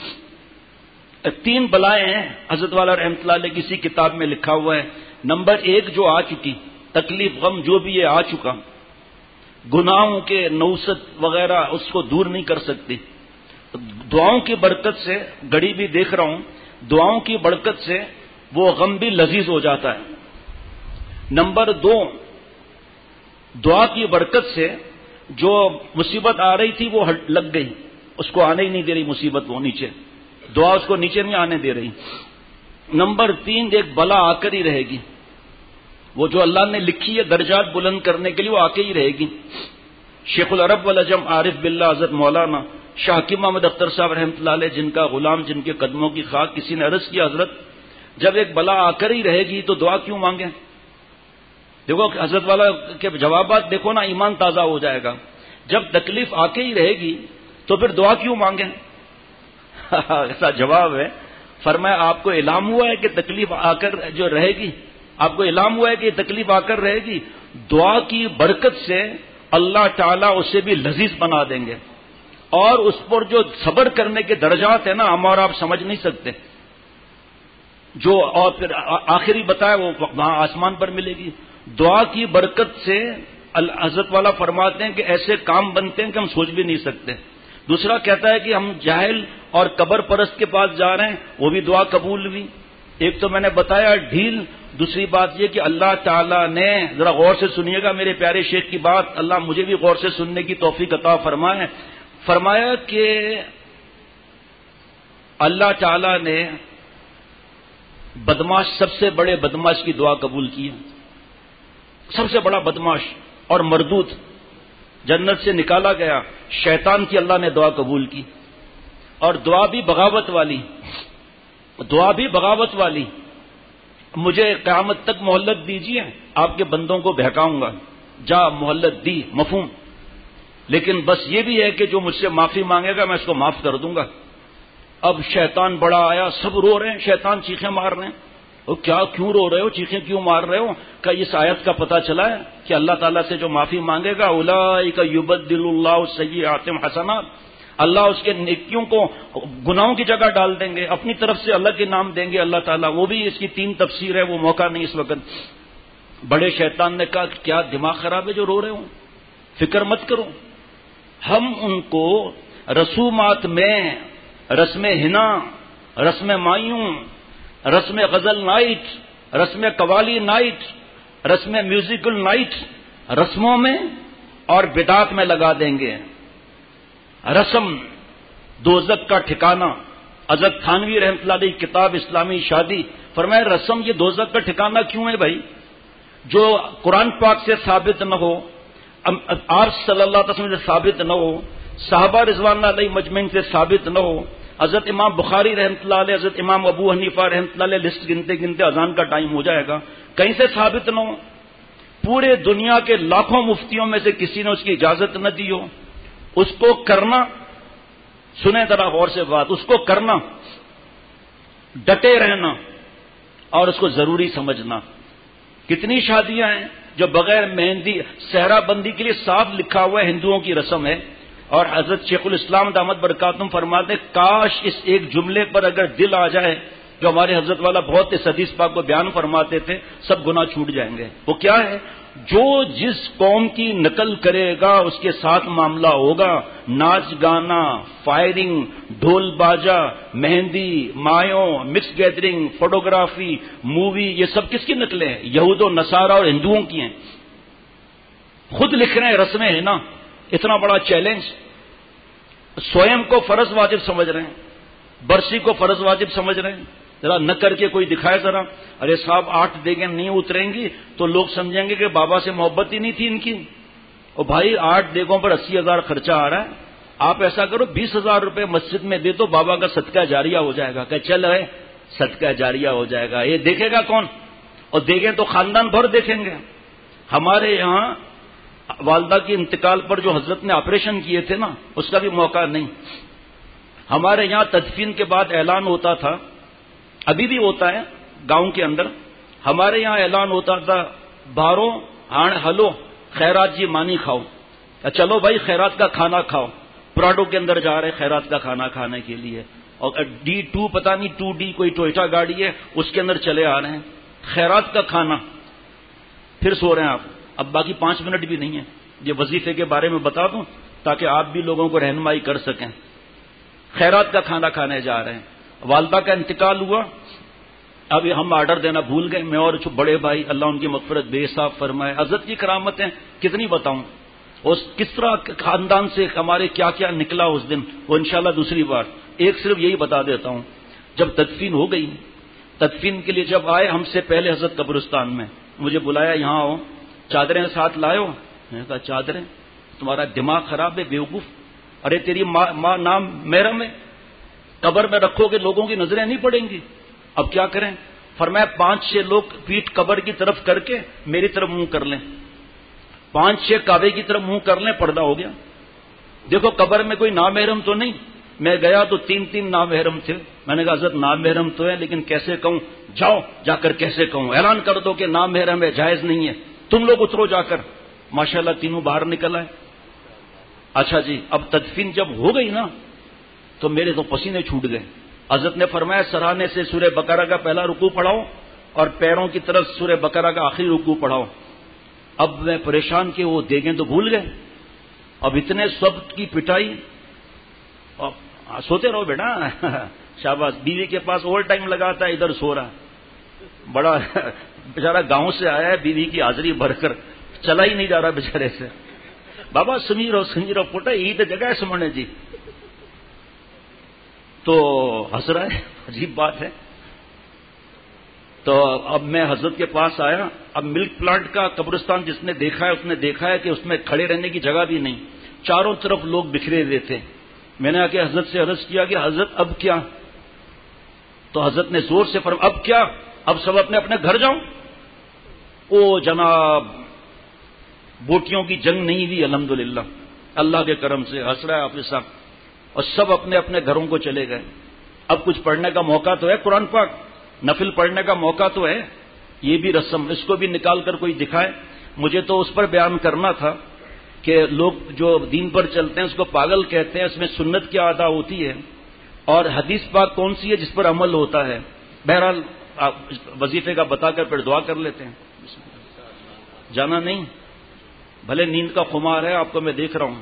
تین بلائیں ہیں حضرت والا رحمۃ اللہ علیہ کسی کتاب میں لکھا ہوا ہے۔ نمبر ایک جو آ چکی، تکلیف غم جو بھی یہ آ چکا، گناہوں کے نوست وغیرہ اس کو دور نہیں کر سکتی۔ دعاؤں کی برکت سے، گھڑی بھی دیکھ رہا ہوں، دعاؤں کی برکت سے وہ غم بھی لذیذ ہو جاتا ہے۔ نمبر دو، دعا کی برکت سے جو مصیبت آ رہی تھی وہ لگ گئی، اس کو آنے ہی نہیں دے رہی مصیبت، وہ نیچے، دعا اس کو نیچے نہیں آنے دے رہی۔ نمبر تین، ایک بلا آ کر ہی رہے گی، وہ جو اللہ نے لکھی ہے درجات بلند کرنے کے لیے وہ آ کے ہی رہے گی۔ شیخ العرب والعجم عارف باللہ حضرت مولانا شاہ حکیم محمد اختر صاحب رحمۃ اللہ علیہ، جن کا غلام، جن کے قدموں کی خاک، کسی نے عرض کیا حضرت جب ایک بلا آ کر ہی رہے گی تو دعا کیوں مانگیں؟ دیکھو حضرت والا کے جوابات دیکھو نا، ایمان تازہ ہو جائے گا۔ جب تکلیف آ کے ہی رہے گی تو پھر دعا کیوں مانگیں؟ ایسا جواب ہے۔ فرمایا آپ کو علام ہوا ہے کہ تکلیف آ کر جو رہے گی، آپ کو علام ہوا ہے کہ تکلیف آ کر رہے گی، دعا کی برکت سے اللہ تعالیٰ اسے بھی لذیذ بنا دیں گے، اور اس پر جو صبر کرنے کے درجات ہیں نا ہم اور آپ سمجھ نہیں سکتے، جو اور پھر آخری بتایا وہ وہاں آسمان پر ملے گی۔ دعا کی برکت سے حضرت والا فرماتے ہیں کہ ایسے کام بنتے ہیں کہ ہم سوچ بھی نہیں سکتے. دوسرا کہتا ہے کہ ہم جاہل اور قبر پرست کے پاس جا رہے ہیں، وہ بھی دعا قبول ہوئی. ایک تو میں نے بتایا ڈھیل، دوسری بات یہ کہ اللہ تعالیٰ نے، ذرا غور سے سنیے گا میرے پیارے شیخ کی بات، اللہ مجھے بھی غور سے سننے کی توفیق عطا فرمائے. فرمایا کہ اللہ تعالیٰ نے بدماش، سب سے بڑے بدماش کی دعا قبول کی ہے. سب سے بڑا بدماش اور مردود جنت سے نکالا گیا، شیطان کی اللہ نے دعا قبول کی. اور دعا بھی بغاوت والی، دعا بھی بغاوت والی. مجھے قیامت تک مہلت دیجیے، آپ کے بندوں کو بہکاؤں گا. جا مہلت دی، مفہوم. لیکن بس یہ بھی ہے کہ جو مجھ سے معافی مانگے گا میں اس کو معاف کر دوں گا. اب شیطان بڑا آیا، سب رو رہے ہیں، شیطان چیخیں مار رہے ہیں. وہ کیا، کیوں رو رہے ہو، چیخیں کیوں مار رہے ہو؟ کہ اس آیت کا پتہ چلا ہے کہ اللہ تعالیٰ سے جو معافی مانگے گا، اولئک یبدل اللہ السیئات حسنات، اللہ اس کے نیکیوں کو گناہوں کی جگہ ڈال دیں گے، اپنی طرف سے اللہ کے نام دیں گے اللہ تعالیٰ. وہ بھی اس کی تین تفسیر ہے، وہ موقع نہیں اس وقت. بڑے شیطان نے کہا کہ کیا دماغ خراب ہے جو رو رہے ہوں، فکر مت کرو. ہم ان کو رسومات میں رسم ہنا، رسم مایوں، رسم غزل نائٹ، رسم قوالی نائٹ، رسم میوزیکل نائٹ، رسموں میں اور بدعات میں لگا دیں گے. رسم دوزخ کا ٹھکانہ. حضرت تھانوی رحمۃ اللہ علیہ کتاب اسلامی شادی، فرمایا رسم یہ دوزخ کا ٹھکانہ کیوں ہے بھائی؟ جو قرآن پاک سے ثابت نہ ہو، آپ صلی اللہ علیہ وسلم سے ثابت نہ ہو، صحابہ رضوان اللہ علیہ مجمعین سے ثابت نہ ہو، حضرت امام بخاری رحمۃ اللہ علیہ، حضرت امام ابو حنیفہ رحمۃ اللہ علیہ، لسٹ گنتے گنتے اذان کا ٹائم ہو جائے گا، کہیں سے ثابت نہ ہو. پورے دنیا کے لاکھوں مفتیوں میں سے کسی نے اس کی اجازت نہ دی ہو، اس کو کرنا، سنیں ذرا غور سے بات، اس کو کرنا، ڈٹے رہنا اور اس کو ضروری سمجھنا. کتنی شادیاں ہیں جو بغیر مہندی، صحرا بندی کے لیے صاف لکھا ہوا ہے ہندوؤں کی رسم ہے، اور حضرت شیخ الاسلام دامت برکاتہم فرماتے ہیں کاش اس ایک جملے پر اگر دل آ جائے، جو ہمارے حضرت والا بہت اس حدیث پاک کو بیان فرماتے تھے، سب گناہ چھوٹ جائیں گے. وہ کیا ہے؟ جو جس قوم کی نقل کرے گا اس کے ساتھ معاملہ ہوگا. ناچ گانا، فائرنگ، ڈھول باجا، مہندی، مایوں، مکس گیدرنگ، فوٹوگرافی، مووی، یہ سب کس کی نقلیں ہیں؟ یہود و نصارہ اور ہندوؤں کی ہیں. خود لکھ رہے ہیں رسمیں ہیں نا. اتنا بڑا چیلنج. سوئم کو فرض واجب سمجھ رہے ہیں، برسی کو فرض واجب سمجھ رہے ہیں. ذرا نہ کر کے کوئی دکھائے ذرا. ارے صاحب آٹھ دیگیں نہیں اتریں گی تو لوگ سمجھیں گے کہ بابا سے محبت ہی نہیں تھی ان کی. اور بھائی آٹھ دیگوں پر اسی ہزار خرچہ آ رہا ہے، آپ ایسا کرو بیس ہزار روپے مسجد میں دے تو بابا کا صدقہ جاریہ ہو جائے گا. کہ چل رہے صدقہ جاریہ ہو جائے گا. یہ دیکھے گا کون؟ اور دیکھیں تو خاندان بھر دیکھیں گے. ہمارے یہاں والدہ کے انتقال پر جو حضرت نے آپریشن کیے تھے نا، اس کا بھی موقع نہیں. ہمارے یہاں تدفین کے بعد اعلان ہوتا تھا، ابھی بھی ہوتا ہے گاؤں کے اندر. ہمارے یہاں اعلان ہوتا تھا بارو ہاں ہلو خیرات جی مانی کھاؤ. چلو بھائی خیرات کا کھانا کھاؤ. پراڈو کے اندر جا رہے خیرات کا کھانا کھانے کے لیے، اور ڈی ٹو پتہ نہیں ٹو ڈی کوئی ٹوئٹا گاڑی ہے اس کے اندر چلے آ رہے ہیں. خیرات کا کھانا. پھر سو رہے ہیں آپ. اب باقی پانچ منٹ بھی نہیں ہے. یہ وظیفے کے بارے میں بتا دوں تاکہ آپ بھی لوگوں کو رہنمائی کر سکیں. خیرات کا کھانا کھانے جا رہے ہیں. والدہ کا انتقال ہوا. اب ہم آرڈر دینا بھول گئے، میں اور بڑے بھائی، اللہ ان کی مغفرت بے حساب فرمائے. حضرت کی کرامتیں کتنی بتاؤں، اس کس طرح خاندان سے ہمارے کیا کیا نکلا اس دن، وہ انشاءاللہ دوسری بار. ایک صرف یہی بتا دیتا ہوں. جب تدفین ہو گئی، تدفین کے لیے جب آئے ہم سے پہلے حضرت قبرستان میں، مجھے بلایا یہاں آؤ، چادریں ساتھ لائے. میں نے کہا چادریں؟ تمہارا دماغ خراب ہے بیوقوف. ارے تیری ماں, ماں نام محرم ہے، قبر میں رکھو گے لوگوں کی نظریں نہیں پڑیں گی. اب کیا کریں؟ فرمایا پانچ چھ لوگ پیٹ قبر کی طرف کر کے میری طرف منہ کر لیں، پانچ چھ کعبے کی طرف منہ کر لیں. پردہ ہو گیا. دیکھو قبر میں کوئی نامحرم تو نہیں. میں گیا تو تین تین نامحرم تھے. میں نے کہا حضرت نامحرم تو ہے لیکن کیسے کہوں؟ جاؤ جا کر کیسے کہوں؟ اعلان کر دو کہ نامحرم ہے، جائز نہیں ہے. تم لوگ اترو جا کر. ماشاءاللہ تینوں باہر نکل آئے. اچھا جی، اب تدفین جب ہو گئی نا تو میرے تو پسینے چھوٹ گئے. حضرت نے فرمایا سرانے سے سورہ بقرہ کا پہلا رکوع پڑھاؤ اور پیروں کی طرف سورہ بقرہ کا آخری رکوع پڑھاؤ. اب میں پریشان کہ وہ دیگیں تو بھول گئے. اب اتنے سب کی پٹائی. سوتے رہو بیٹا شاباش. بیوی کے پاس اوور ٹائم لگاتا ہے, ادھر سو رہا. بڑا بیچارہ گاؤں سے آیا ہے, بیوی کی حاضری بھر کر چلا ہی نہیں جا رہا بیچارے سے. بابا سنی رہو سنی رہو پوٹا عید جگہ ہے سمجھنے جی. تو ہنس رہا ہے, عجیب بات ہے. تو اب میں حضرت کے پاس آیا. اب ملک پلانٹ کا قبرستان جس نے دیکھا ہے اس نے دیکھا ہے کہ اس میں کھڑے رہنے کی جگہ بھی نہیں, چاروں طرف لوگ بکھرے ہوئے تھے. میں نے آ کے حضرت سے عرض کیا کہ حضرت اب کیا؟ تو حضرت نے زور سے فرمایا اب کیا؟ اب سب اپنے اپنے گھر جاؤ. او جناب بوٹیوں کی جنگ نہیں ہوئی الحمدللہ, اللہ کے کرم سے. ہنس رہا ہے حافظ صاحب. اور سب اپنے اپنے گھروں کو چلے گئے. اب کچھ پڑھنے کا موقع تو ہے, قرآن پاک نفل پڑھنے کا موقع تو ہے. یہ بھی رسم, اس کو بھی نکال کر کوئی دکھائے. مجھے تو اس پر بیان کرنا تھا کہ لوگ جو دین پر چلتے ہیں اس کو پاگل کہتے ہیں. اس میں سنت کیا ادا ہوتی ہے اور حدیث پاک کون سی ہے جس پر عمل ہوتا ہے. بہرحال وظیفے کا بتا کر پھر دعا کر لیتے ہیں. جانا نہیں, بھلے نیند کا خمار ہے آپ کو میں دیکھ رہا ہوں.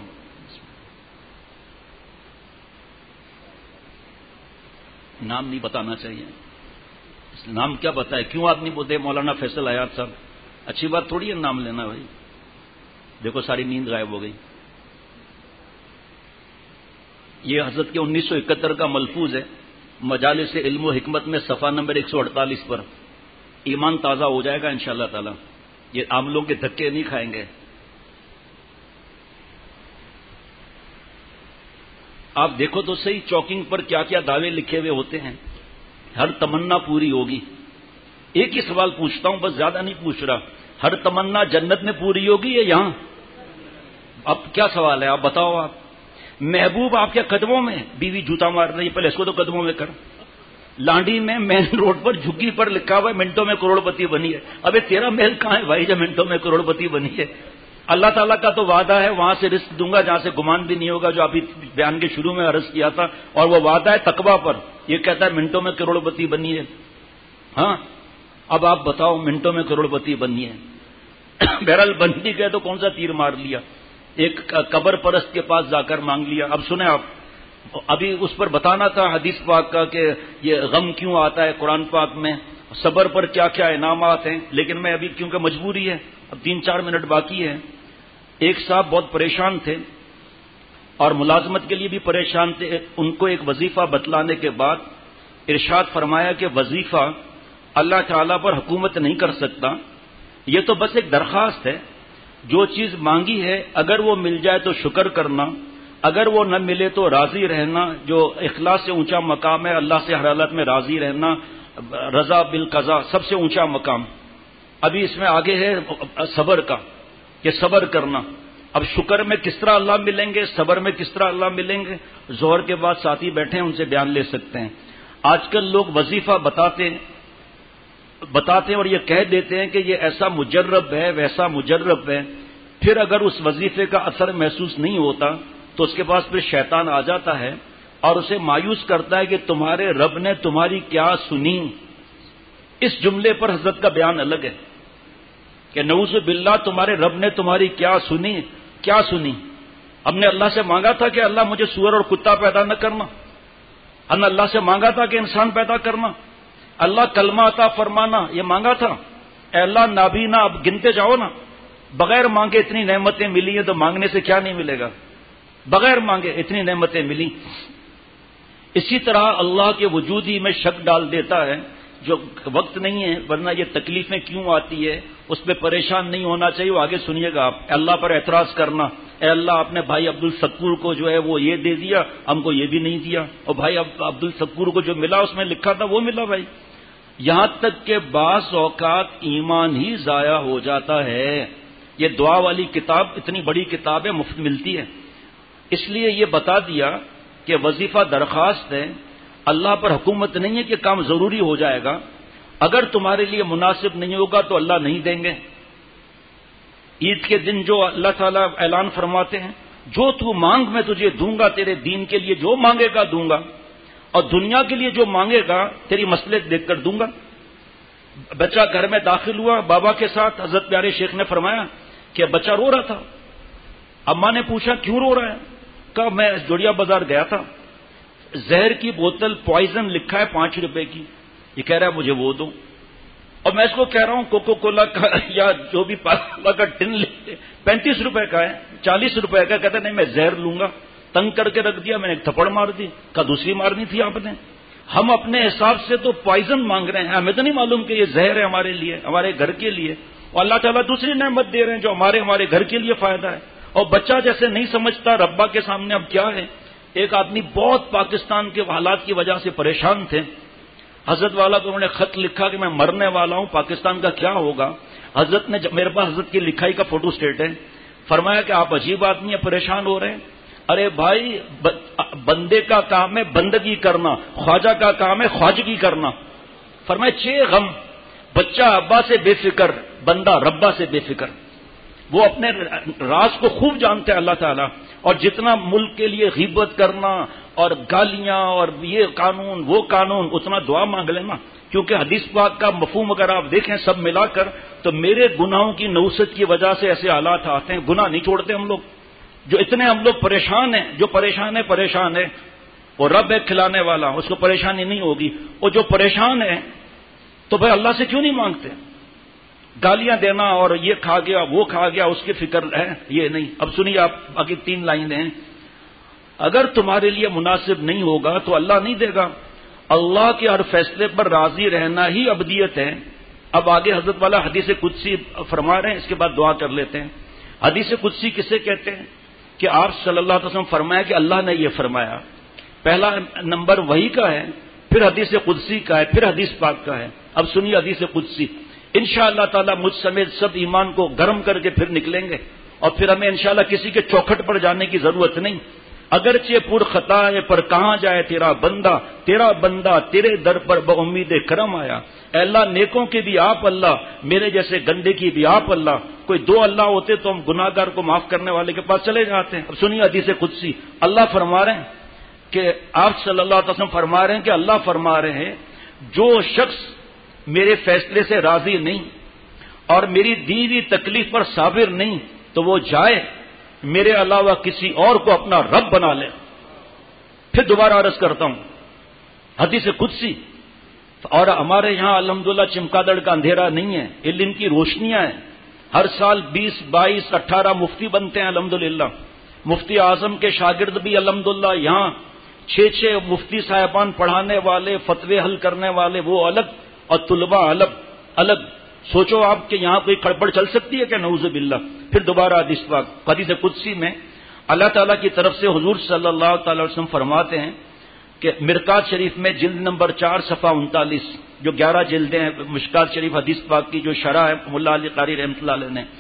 نام نہیں بتانا چاہیے. نام کیا بتائے, کیوں آدمی بولتے مولانا فیصل حیات صاحب؟ اچھی بات تھوڑی ہے نام لینا بھائی. دیکھو ساری نیند غائب ہو گئی. یہ حضرت کے انیس سو اکہتر کا ملفوظ ہے, مجالس علم و حکمت میں صفحہ نمبر ایک سو اڑتالیس پر. ایمان تازہ ہو جائے گا انشاءاللہ تعالی. یہ عاملوں کے دھکے نہیں کھائیں گے. آپ دیکھو تو صحیح چوکنگ پر کیا کیا دعوے لکھے ہوئے ہوتے ہیں. ہر تمنا پوری ہوگی. ایک ہی سوال پوچھتا ہوں, بس زیادہ نہیں پوچھ رہا. ہر تمنا جنت میں پوری ہوگی یا یہاں؟ اب کیا سوال ہے آپ بتاؤ. آپ محبوب آپ کے قدموں میں, بیوی جوتا مار رہی, پہلے اس کو تو قدموں میں کر. لانڈی میں مین روڈ پر جھگی پر لکھا ہوا ہے منٹوں میں کروڑ پتی بنی ہے. ابے تیرا محل کہاں ہے بھائی جو منٹوں میں کروڑ پتی بنی ہے؟ اللہ تعالیٰ کا تو وعدہ ہے وہاں سے رزق دوں گا جہاں سے گمان بھی نہیں ہوگا, جو ابھی بیان کے شروع میں عرض کیا تھا. اور وہ وعدہ ہے تقویٰ پر. یہ کہتا ہے منٹوں میں کروڑ پتی بنی ہے. ہاں اب آپ بتاؤ منٹوں میں کروڑ پتی بنی ہے. بہرحال بنتی گئے تو کون سا تیر مار لیا, ایک قبر پرست کے پاس جا کر مانگ لیا. اب سنیں آپ, ابھی اس پر بتانا تھا حدیث پاک کا کہ یہ غم کیوں آتا ہے قرآن پاک میں, صبر پر کیا کیا انعامات ہیں, لیکن میں ابھی کیونکہ مجبوری ہے, اب تین چار منٹ باقی ہے. ایک صاحب بہت پریشان تھے اور ملازمت کے لیے بھی پریشان تھے. ان کو ایک وظیفہ بتلانے کے بعد ارشاد فرمایا کہ وظیفہ اللہ تعالیٰ پر حکومت نہیں کر سکتا, یہ تو بس ایک درخواست ہے. جو چیز مانگی ہے اگر وہ مل جائے تو شکر کرنا, اگر وہ نہ ملے تو راضی رہنا. جو اخلاص سے اونچا مقام ہے, اللہ سے ہر حالت میں راضی رہنا, رضا بالقضاء سب سے اونچا مقام. ابھی اس میں آگے ہے صبر کا, کہ صبر کرنا. اب شکر میں کس طرح اللہ ملیں گے, صبر میں کس طرح اللہ ملیں گے, ظہر کے بعد ساتھی بیٹھے ہیں ان سے بیان لے سکتے ہیں. آج کل لوگ وظیفہ بتاتے بتاتے ہیں اور یہ کہہ دیتے ہیں کہ یہ ایسا مجرب ہے ویسا مجرب ہے. پھر اگر اس وظیفے کا اثر محسوس نہیں ہوتا تو اس کے پاس پھر شیطان آ جاتا ہے اور اسے مایوس کرتا ہے کہ تمہارے رب نے تمہاری کیا سنی. اس جملے پر حضرت کا بیان الگ ہے کہ نعوذ باللہ تمہارے رب نے تمہاری کیا سنی. کیا سنی؟ ہم نے اللہ سے مانگا تھا کہ اللہ مجھے سور اور کتا پیدا نہ کرنا, ہم نے اللہ سے مانگا تھا کہ انسان پیدا کرنا, اللہ کلمہ عطا فرمانا یہ مانگا تھا. اے اللہ نابینا, اب گنتے جاؤ نا, بغیر مانگے اتنی نعمتیں ملی ہیں تو مانگنے سے کیا نہیں ملے گا. بغیر مانگے اتنی نعمتیں ملی. اسی طرح اللہ کے وجود ہی میں شک ڈال دیتا ہے. جو وقت نہیں ہے ورنہ یہ تکلیفیں کیوں آتی ہے اس پہ پریشان نہیں ہونا چاہیے. وہ آگے سنیے گا آپ. اللہ پر اعتراض کرنا, اے اللہ آپ نے بھائی عبد الشکور کو جو ہے وہ یہ دے دیا, ہم کو یہ بھی نہیں دیا, اور بھائی عبد الشکور کو جو ملا اس میں لکھا تھا وہ ملا بھائی. یہاں تک کہ بعض اوقات ایمان ہی ضائع ہو جاتا ہے. یہ دعا والی کتاب اتنی بڑی کتاب ہے, مفت ملتی ہے. اس لیے یہ بتا دیا کہ وظیفہ درخواست ہے, اللہ پر حکومت نہیں ہے کہ کام ضروری ہو جائے گا. اگر تمہارے لیے مناسب نہیں ہوگا تو اللہ نہیں دیں گے. عید کے دن جو اللہ تعالیٰ اعلان فرماتے ہیں, جو تو مانگ میں تجھے دوں گا, تیرے دین کے لیے جو مانگے گا دوں گا, اور دنیا کے لیے جو مانگے گا تیری مصلحت دیکھ کر دوں گا. بچہ گھر میں داخل ہوا بابا کے ساتھ, حضرت پیارے شیخ نے فرمایا کہ بچہ رو رہا تھا. اماں نے پوچھا کیوں رو رہا ہے؟ کہا میں جوڑیا بازار گیا تھا, زہر کی بوتل پوائزن لکھا ہے پانچ روپے کی, یہ کہہ رہا ہے مجھے وہ دو. اور میں اس کو کہہ رہا ہوں کوکو کولا کا یا جو بھی پالا کا ٹن لے پینتیس روپے کا ہے, چالیس روپے کا. کہتا نہیں میں زہر لوں گا. تنگ کر کے رکھ دیا, میں نے ایک تھپڑ مار دی. کہا دوسری مارنی تھی آپ نے. ہم اپنے حساب سے تو پوائزن مانگ رہے ہیں, ہمیں تو نہیں معلوم کہ یہ زہر ہے ہمارے لیے, ہمارے گھر کے لیے. اور اللہ تعالیٰ دوسری نعمت دے رہے ہیں جو ہمارے ہمارے گھر کے لیے فائدہ ہے. اور بچہ جیسے نہیں سمجھتا ربا کے سامنے اب کیا ہے. ایک آدمی بہت پاکستان کے حالات کی وجہ سے پریشان تھے. حضرت والا کو انہوں نے خط لکھا کہ میں مرنے والا ہوں, پاکستان کا کیا ہوگا. حضرت نے, میرے پاس حضرت کی لکھائی کا فوٹو اسٹیٹ ہے, فرمایا کہ آپ عجیب آدمی ہیں, پریشان ہو رہے ہیں. ارے بھائی بندے کا کام ہے بندگی کرنا, خواجہ کا کام ہے خواجگی کرنا. فرمایا چھ غم, بچہ ابا سے بے فکر, بندہ ربا سے بے فکر. وہ اپنے راز کو خوب جانتے ہیں اللہ تعالیٰ. اور جتنا ملک کے لیے غیبت کرنا اور گالیاں اور یہ قانون وہ قانون, اتنا دعا مانگ لینا. کیونکہ حدیث پاک کا مفہوم اگر آپ دیکھیں سب ملا کر, تو میرے گناہوں کی نوست کی وجہ سے ایسے حالات آتے ہیں. گناہ نہیں چھوڑتے ہم لوگ. جو اتنے ہم لوگ پریشان ہیں, جو پریشان ہے پریشان ہے, وہ رب ہے کھلانے والا, اس کو پریشانی نہیں ہوگی. اور جو پریشان ہے تو بھائی اللہ سے کیوں نہیں مانگتے؟ گالیاں دینا اور یہ کھا گیا وہ کھا گیا اس کی فکر ہے, یہ نہیں. اب سنیے آپ باقی تین لائنیں ہیں. اگر تمہارے لیے مناسب نہیں ہوگا تو اللہ نہیں دے گا. اللہ کے ہر فیصلے پر راضی رہنا ہی ابدیت ہے. اب آگے حضرت والا حدیث قدسی فرما رہے ہیں, اس کے بعد دعا کر لیتے ہیں. حدیث قدسی کسے کہتے ہیں؟ کہ آپ صلی اللہ علیہ وسلم فرمایا کہ اللہ نے یہ فرمایا. پہلا نمبر وحی کا ہے, پھر حدیث قدسی کا ہے, پھر حدیث پاک کا ہے. اب سنیے حدیث قدسی. انشاءاللہ تعالی مجھ سمیت سب ایمان کو گرم کر کے پھر نکلیں گے, اور پھر ہمیں انشاءاللہ کسی کے چوکھٹ پر جانے کی ضرورت نہیں. اگرچہ پر خطا ہے پر کہاں جائے تیرا بندہ, تیرا بندہ تیرے در پر بامید کرم آیا. اے اللہ نیکوں کے بھی آپ اللہ, میرے جیسے گندے کی بھی آپ اللہ. کوئی دو اللہ ہوتے تو ہم گناہگار کو معاف کرنے والے کے پاس چلے جاتے ہیں. اب سنیے حدیث قدسی. اللہ فرما رہے ہیں کہ آپ صلی اللہ علیہ وسلم فرما رہے ہیں کہ اللہ فرما رہے ہیں جو شخص میرے فیصلے سے راضی نہیں اور میری دی ہوئی تکلیف پر صابر نہیں, تو وہ جائے میرے علاوہ کسی اور کو اپنا رب بنا لے. پھر دوبارہ عرض کرتا ہوں حدیث قدسی. اور ہمارے یہاں الحمدللہ چمکادڑ کا اندھیرا نہیں ہے, علم کی روشنیاں ہیں. ہر سال بیس بائیس اٹھارہ مفتی بنتے ہیں الحمدللہ. مفتی اعظم کے شاگرد بھی الحمدللہ یہاں چھ چھ مفتی صاحبان پڑھانے والے, فتوے حل کرنے والے, وہ الگ اور طلباء الگ الگ. سوچو آپ کہ یہاں کوئی کھڑبڑ چل سکتی ہے کہ نعوذ باللہ. پھر دوبارہ حدیث پاک حدیث قدسی میں اللہ تعالیٰ کی طرف سے حضور صلی اللہ تعالی وسلم فرماتے ہیں کہ مرکات شریف میں جلد نمبر چار صفحہ انتالیس, جو گیارہ جلدیں ہیں مشکات شریف حدیث پاک کی جو شرح ہے ملا علی قاری رحمۃ اللہ علیہ نے,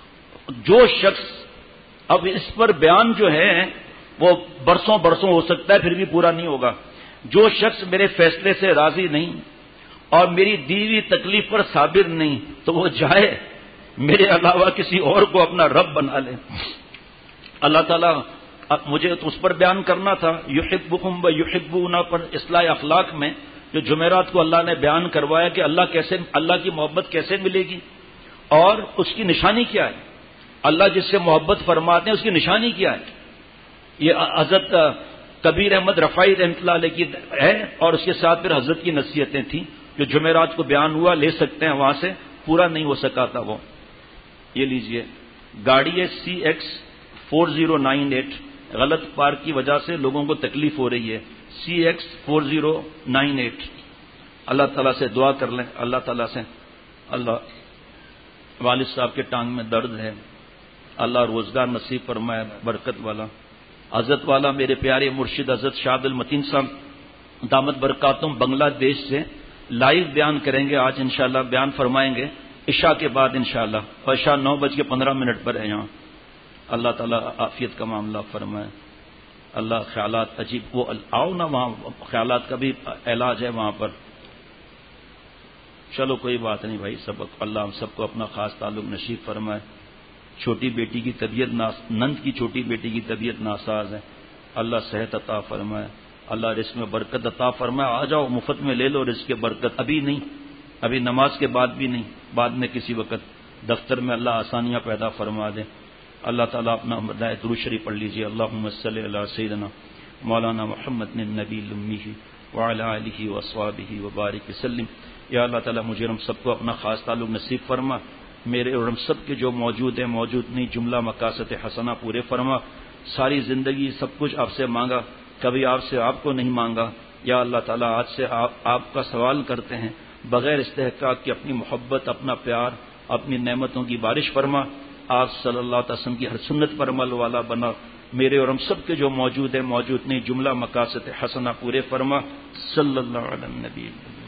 جو شخص, اب اس پر بیان جو ہے وہ برسوں برسوں ہو سکتا ہے پھر بھی پورا نہیں ہوگا. جو شخص میرے فیصلے سے راضی نہیں اور میری دیوی تکلیف پر صابر نہیں, تو وہ جائے میرے علاوہ کسی اور کو اپنا رب بنا لے. اللہ تعالیٰ مجھے تو اس پر بیان کرنا تھا یحبکم و یحبونا پر اصلاح اخلاق میں, جو جمعرات کو اللہ نے بیان کروایا کہ اللہ کیسے, اللہ کی محبت کیسے ملے گی اور اس کی نشانی کیا ہے. اللہ جس سے محبت فرماتے ہیں اس کی نشانی کیا ہے. یہ حضرت کبیر احمد رفاعی رحمۃ اللہ علیہ کی ہے, اور اس کے ساتھ پھر حضرت کی نصیحتیں تھیں جو جمعرات کو بیان ہوا, لے سکتے ہیں وہاں سے, پورا نہیں ہو سکا تھا وہ. یہ لیجئے گاڑی ہے C X four zero nine eight, غلط پارک کی وجہ سے لوگوں کو تکلیف ہو رہی ہے. C X four zero nine eight. اللہ تعالیٰ سے دعا کر لیں, اللہ تعالیٰ سے, اللہ والد صاحب کے ٹانگ میں درد ہے, اللہ روزگار نصیب فرمائے برکت والا. حضرت والا میرے پیارے مرشد حضرت شاہ عبد المتین صاحب دامت برکاتم بنگلہ دیش سے لائیو بیان کریں گے آج انشاءاللہ, بیان فرمائیں گے عشاء کے بعد انشاءاللہ. اور عشاء نو بج کے پندرہ منٹ پر ہے یہاں. اللہ تعالیٰ عافیت کا معاملہ فرمائے. اللہ خیالات عجیب, وہ آؤ نا وہاں, خیالات کا بھی علاج ہے وہاں پر. چلو کوئی بات نہیں بھائی, سب اللہ ہم سب کو اپنا خاص تعلق نصیب فرمائے. چھوٹی بیٹی کی طبیعت ناس, نند کی چھوٹی بیٹی کی طبیعت ناساز ہے, اللہ صحت عطا فرمائے, اللہ رزق میں برکت عطا فرمائے. آ جاؤ مفت میں لے لو رزق کے برکت, ابھی نہیں, ابھی نماز کے بعد بھی نہیں, بعد میں کسی وقت. دفتر میں اللہ آسانیاں پیدا فرما دے. اللہ تعالیٰ اپنا بدائے درود شریف پڑھ لیجیے. اللہم صلی علی سیدنا مولانا محمد النبی الامی وعلی آلہ واصحابہ وبارک وسلم. یا اللہ تعالیٰ مجھے ہم سب کو اپنا خاص تعلق نصیب فرما. میرے اور ہم سب کے جو موجود ہیں موجود نہیں جملہ مقاصد حسنہ پورے فرما. ساری زندگی سب کچھ آپ سے مانگا, کبھی آپ سے آپ کو نہیں مانگا. یا اللہ تعالیٰ آج سے آپ آپ کا سوال کرتے ہیں بغیر استحقاق کی اپنی محبت, اپنا پیار, اپنی نعمتوں کی بارش فرما. آپ صلی اللہ علیہ وسلم کی ہر سنت پر عمل والا بنا. میرے اور ہم سب کے جو موجود ہیں موجود نہیں جملہ مقاصد حسنہ پورے فرما. صلی اللہ علیہ النبی.